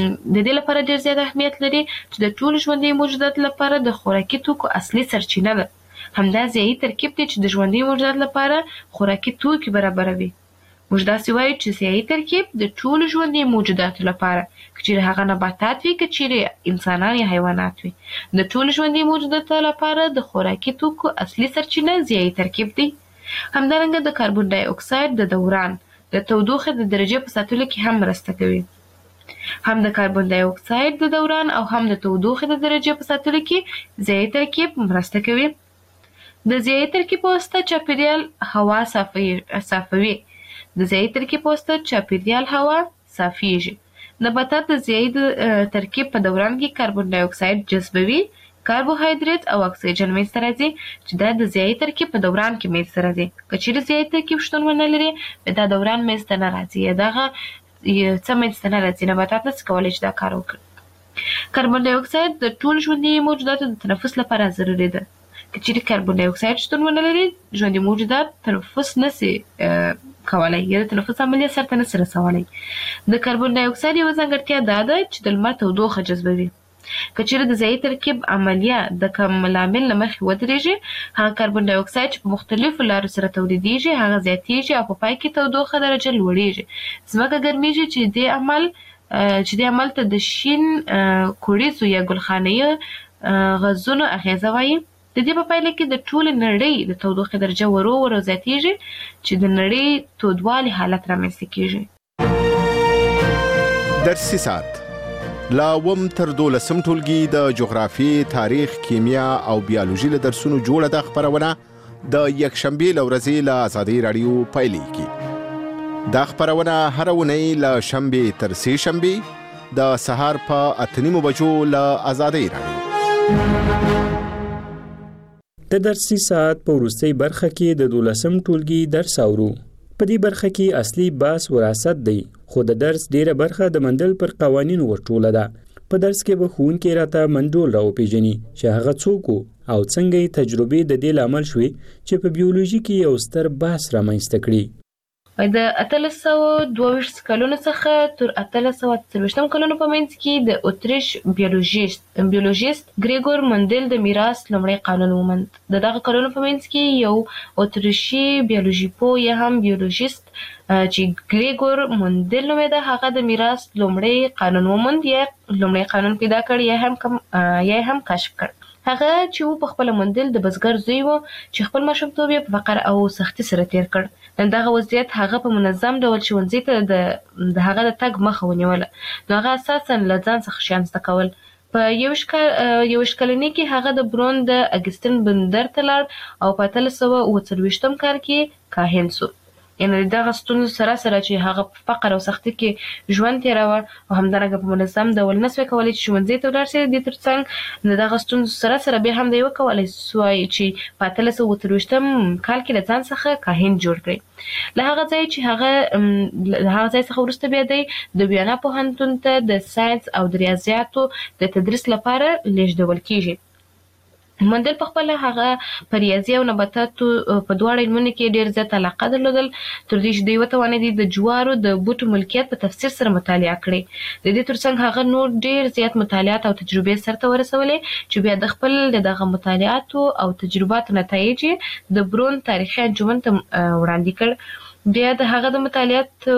د دې لپاره ډېر زیات اهمیت لري چې د ټولو ژوندي موجوداتو لپاره د خوراکي توکو اصلي سرچینه ده. همدا ضیایي ترکیب دی چې د ژوندي موجوداتو لپاره خوراکي توکي برابروي. موږ داسې وایو چې ضیایي ترکیب د ټولو ژوندي موجوداتو لپاره، که چیرې هغه نباتات وي که چیرې انسانان یا حیوانات وي، د ټولو ژوندي موجوداتو لپاره د خوراکي توکو اصلي سرچینه ضیایي ترکیب دی. همدارنګه د کاربن ډای اکساید د دوران د تودوخې د درجې په ساتلو کې هم مرسته کوي. هم د کاربن ډای اکساید د دوران او هم د تودوخې د درجې په ساتلو کې ضیایي ترکیب مرسته کوي. د ضیایي ترکیب په واسطه چاپیریال هوا صافوي. د ضیایي ترکیب په واسطه چاپیریال هوا صافیږي. نباتات د ضیایي ترکیب په دوران کې کاربن ډای اکساید جذبوي، کاربوهایدریت او اکسیجن منځته راځي چې دا د ضیایي ترکیب په دوران کې منځته راځي. که چیرې ضیایي ترکیب شتون ونه لري دا دوران منځته نه راځي یا دغه څه منځته نه راځي، نباتات نشي کولی چې دا کار وکړي. کاربن ډای اکساید د ټول ژوندي موجوداتو د تنفس لپاره ضروري ده. که چیرې کاربن ډای اکساید شتون ونه لري ژوندي موجودات تنفس نشي کولای یا د تنفس عملیه سرته نشي رسولی. د کاربن ډای اکساید یوه ځانګړتیا دا ده چې د لمر تودوخه جذبوي. که چیرې د ځایي ترکیب عملیه د کوم لامل له مخې ودرېږي هغه کاربن ډای اکساید چې په مختلفو لارو سره تولیدېږي هغه زیاتېږي او په پای کې تودوخه درجه لوړېږي. ځمکه ګرمېږي چې دې عمل چې دې عمل ته د شین کوړیزو یا ګلخانه‌یي غازونو اغیزه وایي. د دې په پایله کې د ټولې نړۍ د تودوخې درجه ورو ورو زیاتېږي چې د نړۍ تودوالي حالت رامنځته کېږي. درسي ساعت لا وم تر دولسم ټولګي د جغرافیې، تاریخ، کیمیا او بیولوژي له درسونو جوړه ده خبرونه د یکشنبې له ورځې له ازادي راډیو پیلېږي. دا خبرونه هره اونۍ له شنبې تر سې شنبې د سهار په اته نیمو بجو له ازادي راډیو. د درسي ساعت په وروستۍ برخه کې د دولسم ټولګي درس اورو. په دې برخه کې اصلي بحث وراثت دی، خو د درس ډیره برخه د مندل پر قوانینو ورټوله ده. په درس کې به ښوونکی راته مندل راوپېژني چې هغه څوک او څنګه یې تجربې د دې لامل شوې چې په بیولوژي کې یو ستر بحث رامنځته کړي. د اتلس سوه دوه ویشت کلونو څخه تر اتلس سوه اته څلوېښتم کلونو په منځ کې د اتریش بیولوژیست بیولوژیست ګریګور مندل د میراث لومړی قانون وموند. د دغه کلونو په منځ کې یو اتریشي بیولوژي پوه یا هم بیولوژیست چې ګریګور مندل نومېده هغه د میراث لومړی قانون وموند یا لومړی قانون پیدا کړ یا هم یا هم کشف کړ. هغه چې و په خپله مندل د بزګر زوی و چې خپل ماشومتوب یې په فقر او سختي سره تیر کړ. دغه وضعیت هغه په منظم ډول ښوونځي ته د هغه د تګ مخه ونیوله. نو هغه اساساً له ځان څخه شیان زده کول. په یوویشت کلنۍ کې هغه د برون د اګستین بندر ته لاړ او په اتلس سوه اووه څلوېښتم کال کې کاهن سو. یعنې دغه ستونزو سره سره چې هغه په فقر او سختي کې ژوند تېراوه او همدارنګه په منظم ډول نسوی کولی چې ښوونځي ته ولاړ شي. د دې تر څنګ د دغه ستونزو سره سره بیا هم دی وکولی سوای چې په اتلس سوه اووه څلوېښتم کال کې له ځان څخه کاهن جوړ کړي. له هغه ځای چې هغه له هغه ځای څخه وروسته بیا دی د ویانا پوهنتون ته د ساینس او د ریاضیاتو د تدریس لپاره لیږدول کېږي. مندل په خپله هغه په ریاضي او نباتاتو په دواړو علمونو کې ډېر زیات علاقه درلودل تر دې چې دوی وتوانېدي د جوارو د بوټو ملکیت په تفسیر سره مطالعه کړي. د دې تر څنګ هغه نور ډېر زیات مطالعات او تجربې سرته ورسولې چې بیا د خپل د دغه مطالعاتو او تجرباتو نتایج د برون تاریخي انجمن ته وړاندې کړ. بیا د هغه د مطالعاتو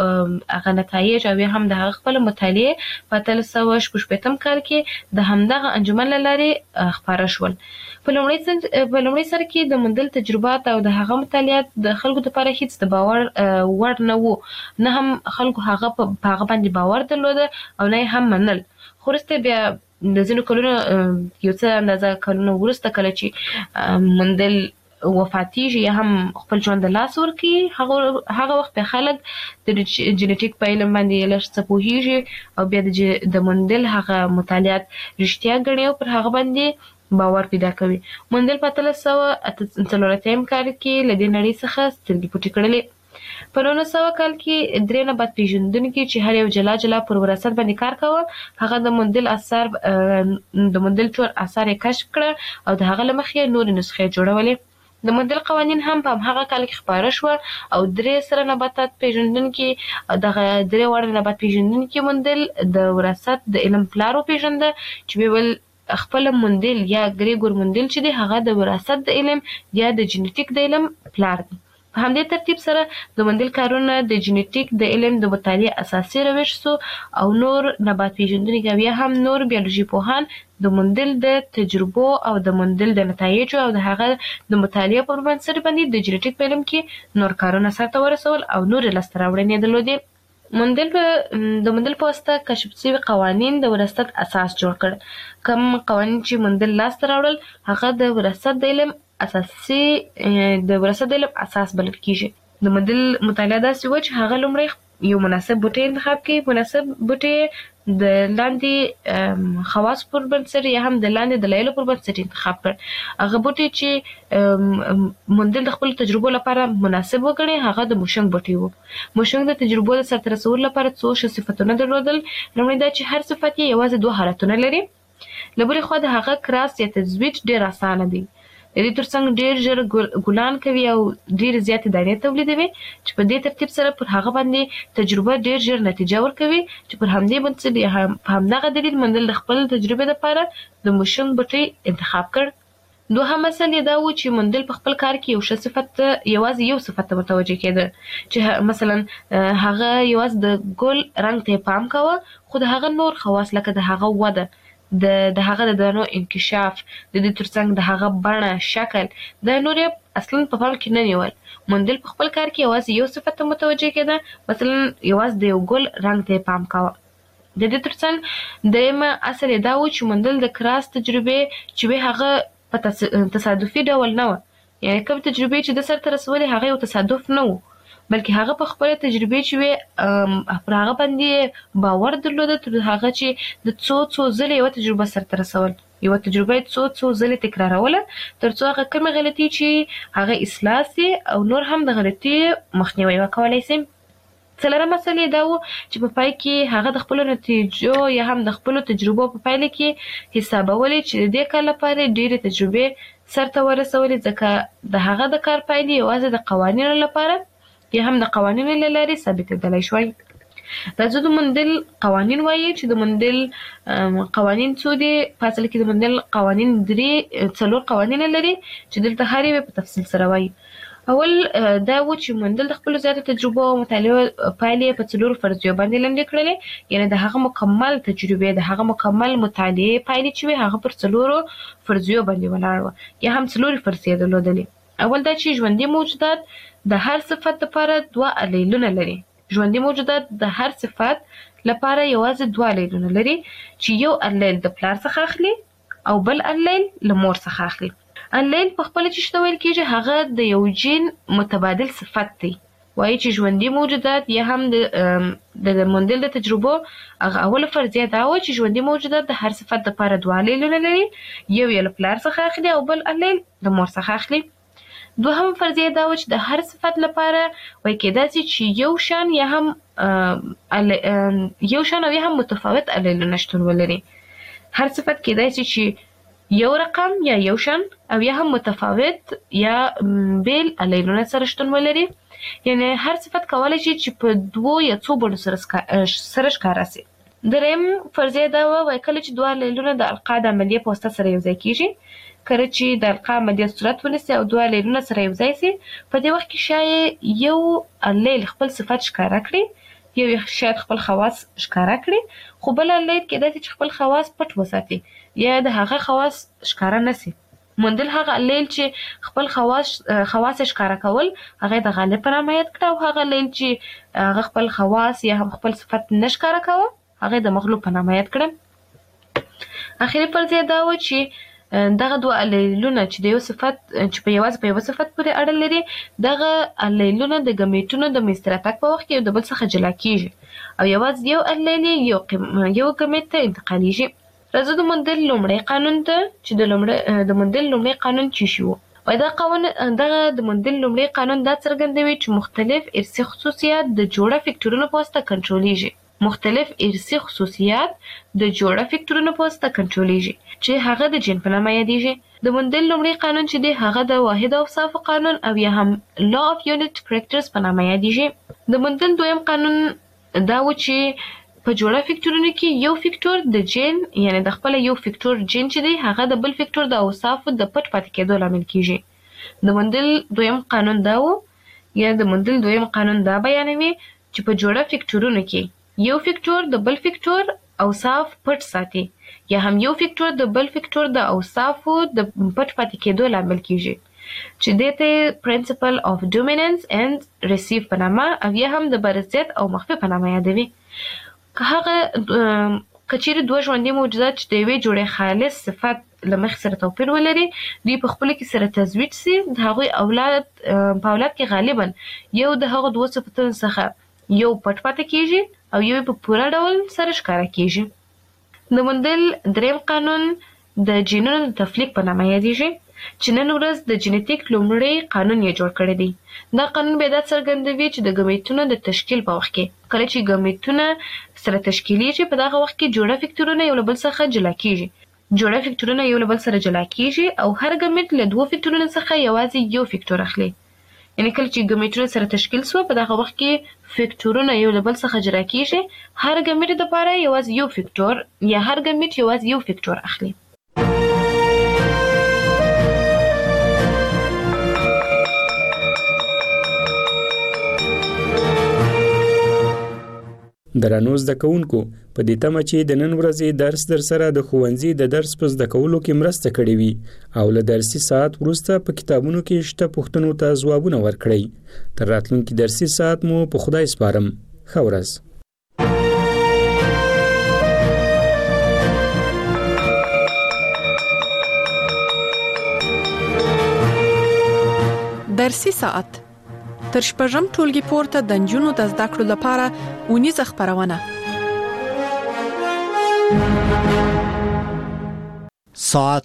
هغه نتایج او بیا هم د هغه خپله مطالعې په اتلس سوه شپږ شپېتم کال کې د همدغه انجمن له لارې خپاره شول. په لومړي سر کې د مندل تجربات او د هغه مطالعات د خلکو لپاره هیڅ د باور وړ نه وو، نه هم خلکو هغه په هغه باندې باور درلوده او نه یې هم منل. خو وروسته بیا د ځینو کلونو یو څه اندازه کلونو وروسته کله چې مندل وفاتېږي یا هم خپل ژوند د لاس ورکړي هغه وخت بیا خلک د جنیټیک په علم باندې لږ څه پوهېږي او بیا د مندل هغه مطالعات رښتیا ګڼي او پر هغه باندې باور پیدا کوي. مندل په اتلس سوه اته څلور اتیا کال کې له دې نړۍ څخه سترګې پټې کړلې. په نولس سوه کال کې درې نبات پېژندونکي چې هر یو جلا جلا پر وراثت باندې کار کاوه هغه د مندل اثار د مندل ټول اثار یې کشف کړه او د هغه له مخې نورې نسخې جوړولې. د مندل قوانین هم په هماغه کال کې خپاره شوه او درې سره نباتات پېژندونکي دغه درې واړه نبات پېژندونکي مندل د وراثت د علم پلار وپېژنده چې بیا ول خپل مندل یا ګریګور مندل چې دی هغه د وراثت د علم یا د جنیټیک د علم پلار دی. په همدې ترتیب سره د مندل کارونه د جنیټیک د علم د مطالعې اساسي روش سو او نور نبات پېژندونکي بیا هم نور بیولوژي پوهان د مندل د تجربو او د مندل د نتایجو او د هغه د مطالعې پر بنسټ باندې د جنیټیک په علم کې نور کارونه سرته ورسول او نور لاسته راوړنې درلودې. مندل د مندل په واسطه کشف شوي قوانین د وراثت اساس جوړ کړ. کوم قوانین چې مندل لاسته راوړل هغه د وراثت د علم اساسي د وراثت د علم اساس بلل کېږي. د مندل مطالعه داسې وه چې هغه لومړی یو مناسب بوټی انتخاب کړي. مناسب بوټی د لاندې خواص پر بنسټ یا هم د لاندې دلایلو پر بنسټ انتخاب کړ. هغه بوټی چې موندل د خپل تجربو لپاره مناسب وګڼي هغه د موشنګ بوټی وو. موشنګ د تجربو د سرته رسولو لپاره څو ښه صفتونه درلودل. لومړی دا چې هر صفت یې یوازې دوه حالتونه لري. له بلې خوا د هغه کراس یا تزویج ډېر اسانه دی. د دې ترڅنګ ډېر ژر ګلان کوي او ډېرې زیاتې دانې تولیدوي چې په دې ترتیب سره پر هغه باندې تجربه ډېر ژر نتیجه ورکوي چې پر همدې بنسټ یا په همدغه دلیل موندل د خپل تجربې لپاره د موشنګ بوټی انتخاب کړ. دوهم مثل یې دا و چې موندل په خپل کار کې یو ښه صفت یوازې یو صفت ته متوجه کېده چې مثلا هغه یوازې د ګل رنګ ته پام کوه خو د هغه نور خواص لکه د هغه وده د د هغه د دانو انکشاف د دې ترڅنګ د هغه بڼه شکل د نور یې اصلا په پام کې نه نیول. موندل په خپل کار کې یوازې یو صفت ته متوجه کېده مثلا یوازې د یو ګل رنګ ته پام کوه. د دې ترڅنګ درېیمه اصل یې دا و چې موندل د کراس تجربې چې وې هغه په تصادفي ډول نه وه. یعنې کوم تجربې چې د سرته رسولې هغه یو تصادف نه و بلکې هغه په خپله تجربې چې وې پر هغه باندې باور درلوده تر هغه چې د څو څو ځلې یوه تجربه سرته رسول. یوه تجربه یې څو څو ځلې تکراروله تر څو هغه کومې غلطي چې هغه اصلاح سي او نور هم د غلطي مخنیوی وکولی سي. څلورم مسئله یې دا و چې په پای کې هغه د خپلو نتیجو یا هم د خپلو تجربو په پایله کې حسابولې چې د دې کار لپاره ډېرې تجربې سرته ورسولې ځکه د هغه د کار پایلې یوازې د قوانینو لپاره یا هم د قوانینو له لارې ثابتېدلی شوی. راځو د موندل قوانین وایي چې د موندل قوانین څو دي. په اصل کې د موندل قوانین درې څلور قوانین لري چې دلته هر یو په تفصیل سره وایي. اول دا و چې موندل د خپلو زیاتو تجربو او مطالعو پایلې په څلورو فرضیو باندې لنډې کړلې. یعنې د هغه مکمل تجربې د هغه مکمل مطالعې پایلې چې وې هغه پر څلورو فرضیو باندې ولاړ وه یا هم څلورې فرضیې درلودلې. اول دا چې ژوندي موجودات د هر صفت لپاره دوه الیلونه لري. ژوندي موجودات د هر صفت لپاره یوازې دوه الیلونه لري چې یو الیل د پلار څخه اخلي او بل الیل له مور څخه اخلي. الیل په خپله چې شته ویل کېږي هغه د یو جین متبادل صفت دی. وایي چې ژوندي موجودات یا هم د موندل د تجربو هغه اوله فرضیه دا وه چې ژوندي موجودات د هر صفت لپاره دوه الیلونه لري. یو یې له پلار څخه اخلي او بل الیل د مور څخه اخلي. دوهم فرضیه دا و چې د هر صفت لپاره وایي کېدای شي چې یو شان یا هم یو شان او یا هم متفاوت الیلونه شتون ولري. هر صفت کېدای شي چې یو رقم یا یو شان او یا هم متفاوت یا بیل الیلونه سره شتون ولري. یعنې هر صفت کولی شي چې په دوو یا څو بڼو سره ښکاره سي. درېیم فرضیه دا وه وایي کله چې دوه الیلونه د القا د عملیې په واسطه سره یوځای کېږي کله چې د القا عملیه صورت ونیسي او دوه الیلونه سره یوځای سي په دې وخت کې شاید یو الیل خپل صفت ښکاره کړي یو یې شاید خپل خواص ښکاره کړي خو بل الیل کېدای شي چې خپل خواص پټ وساتي یا د هغه خواص ښکاره نه سي. موندل هغه الیل چې خپل خواص خواص ښکاره کول هغه د غالب په نامه یاد کړه او هغه الیل چې هغه خپل خواص یا هم خپل صفت نه ښکاره کوه هغه د مغلوب په نامه یاد کړه. اخري فرضیه دا و چې دغه دوه الیلونه چې د یو صفت چې په یوازې په یوه صفت پورې اړه لري دغه الیلونه د ګمیټونو د منځته راتګ په وخت کې یو د بل څخه جلا کېږي او یوازې یو الیل یو یو ګمیټ ته انتقالیږي. راځو د موندل لومړی قانون ته چې د لومړی د موندل لومړی قانون څه شی و. وایي دا قانون دغه د موندل لومړی قانون دا څرګندوي چې مختلف ارثي خصوصیات د جوړه فکټورونو په واسطه کنټرولېږي. مختلف ارثي خصوصیات د جوړه فکټورونو په واسطه کنټرولېږي چې هغه د جین په نامه یادېږي. د موندل لومړی قانون چې دی هغه د واحد اوصافو قانون او یا هم لا اف یونټ کریکټرز په نامه یادېږي. د موندل دویم قانون دا و چې په جوړه فکټورونو کې یو فکټور د جین یعنی د خپل یو فکټور جین چې دی هغه د بل فکټور د اوصافو د پټ پاتې کېدو لامل کېږي. د موندل دویم قانون دا و یا د موندل دویم قانون دا بیانوي چې په جوړه فکټورونو کې یو فکټور د بل فکټور اوصاف پټ ساتي یا هم یو فکټور د بل فکټور د اوصافو د پټ پاتې کېدو لامل کېږي چې دې ته پرنسپل اف ډومیننس اند ریسیو په نامه او یا هم د برزیت او مخفي په نامه یادوي. که هغه که چیرې دوه ژوندي موجودات چې د یوې جوړې خالص صفت له مخې سره توپیر ولري دوی په خپلو کې سره تزویج سي د هغوی اولاد په اولاد کې غالبا یو د هغو دوه صفتونو څخه یو پټ پاتې کیږي او یو په پوره ډول سره ښکاره کیږي. د مندل دریم قانون د جینونو د تفلیق په نامه یادیږي چې نن ورځ د جینیټیک لومړی قانون یې جوړ کړی دی. دا قانون بیا دا څرګندوي چې د ګمیټونو د تشکیل په وخت کې کله چې ګمیټونه سره تشکیلیږي په دغه وخت کې جوړه فکټورونه یو له بل څخه جلا کیږي. جوړه فکټورونه یو له بل سره جلا کیږي او هر ګمیټ له دوه فکټورونو څخه یوازې یو فکټور اخلي. یعنی کله چې ګمیټونه سره تشکیل شو په دغه وخت کې فکټورونه یو له بل څخه جلا کیږي. هر ګمیټ لپاره یوازې یو فکټور یا هر ګمیټ یوازې یو فکټور اخلي. درنو زده کوونکو په دې تمه چې د نن ورځې درس در سره د ښوونځي د درس په زده کولو کې مرسته کړې وي او له درسي ساعت وروسته په کتابونو کې شته پوښتنو ته ځوابونه ورکړئ. تر راتلونکي درسي ساعت مو په خدای سپارم. ښه ورځ. درسي ساعت تر شپږم ټولګي پورته د نجونو د زده کړو لپاره اونیزه خپرونه. ساعت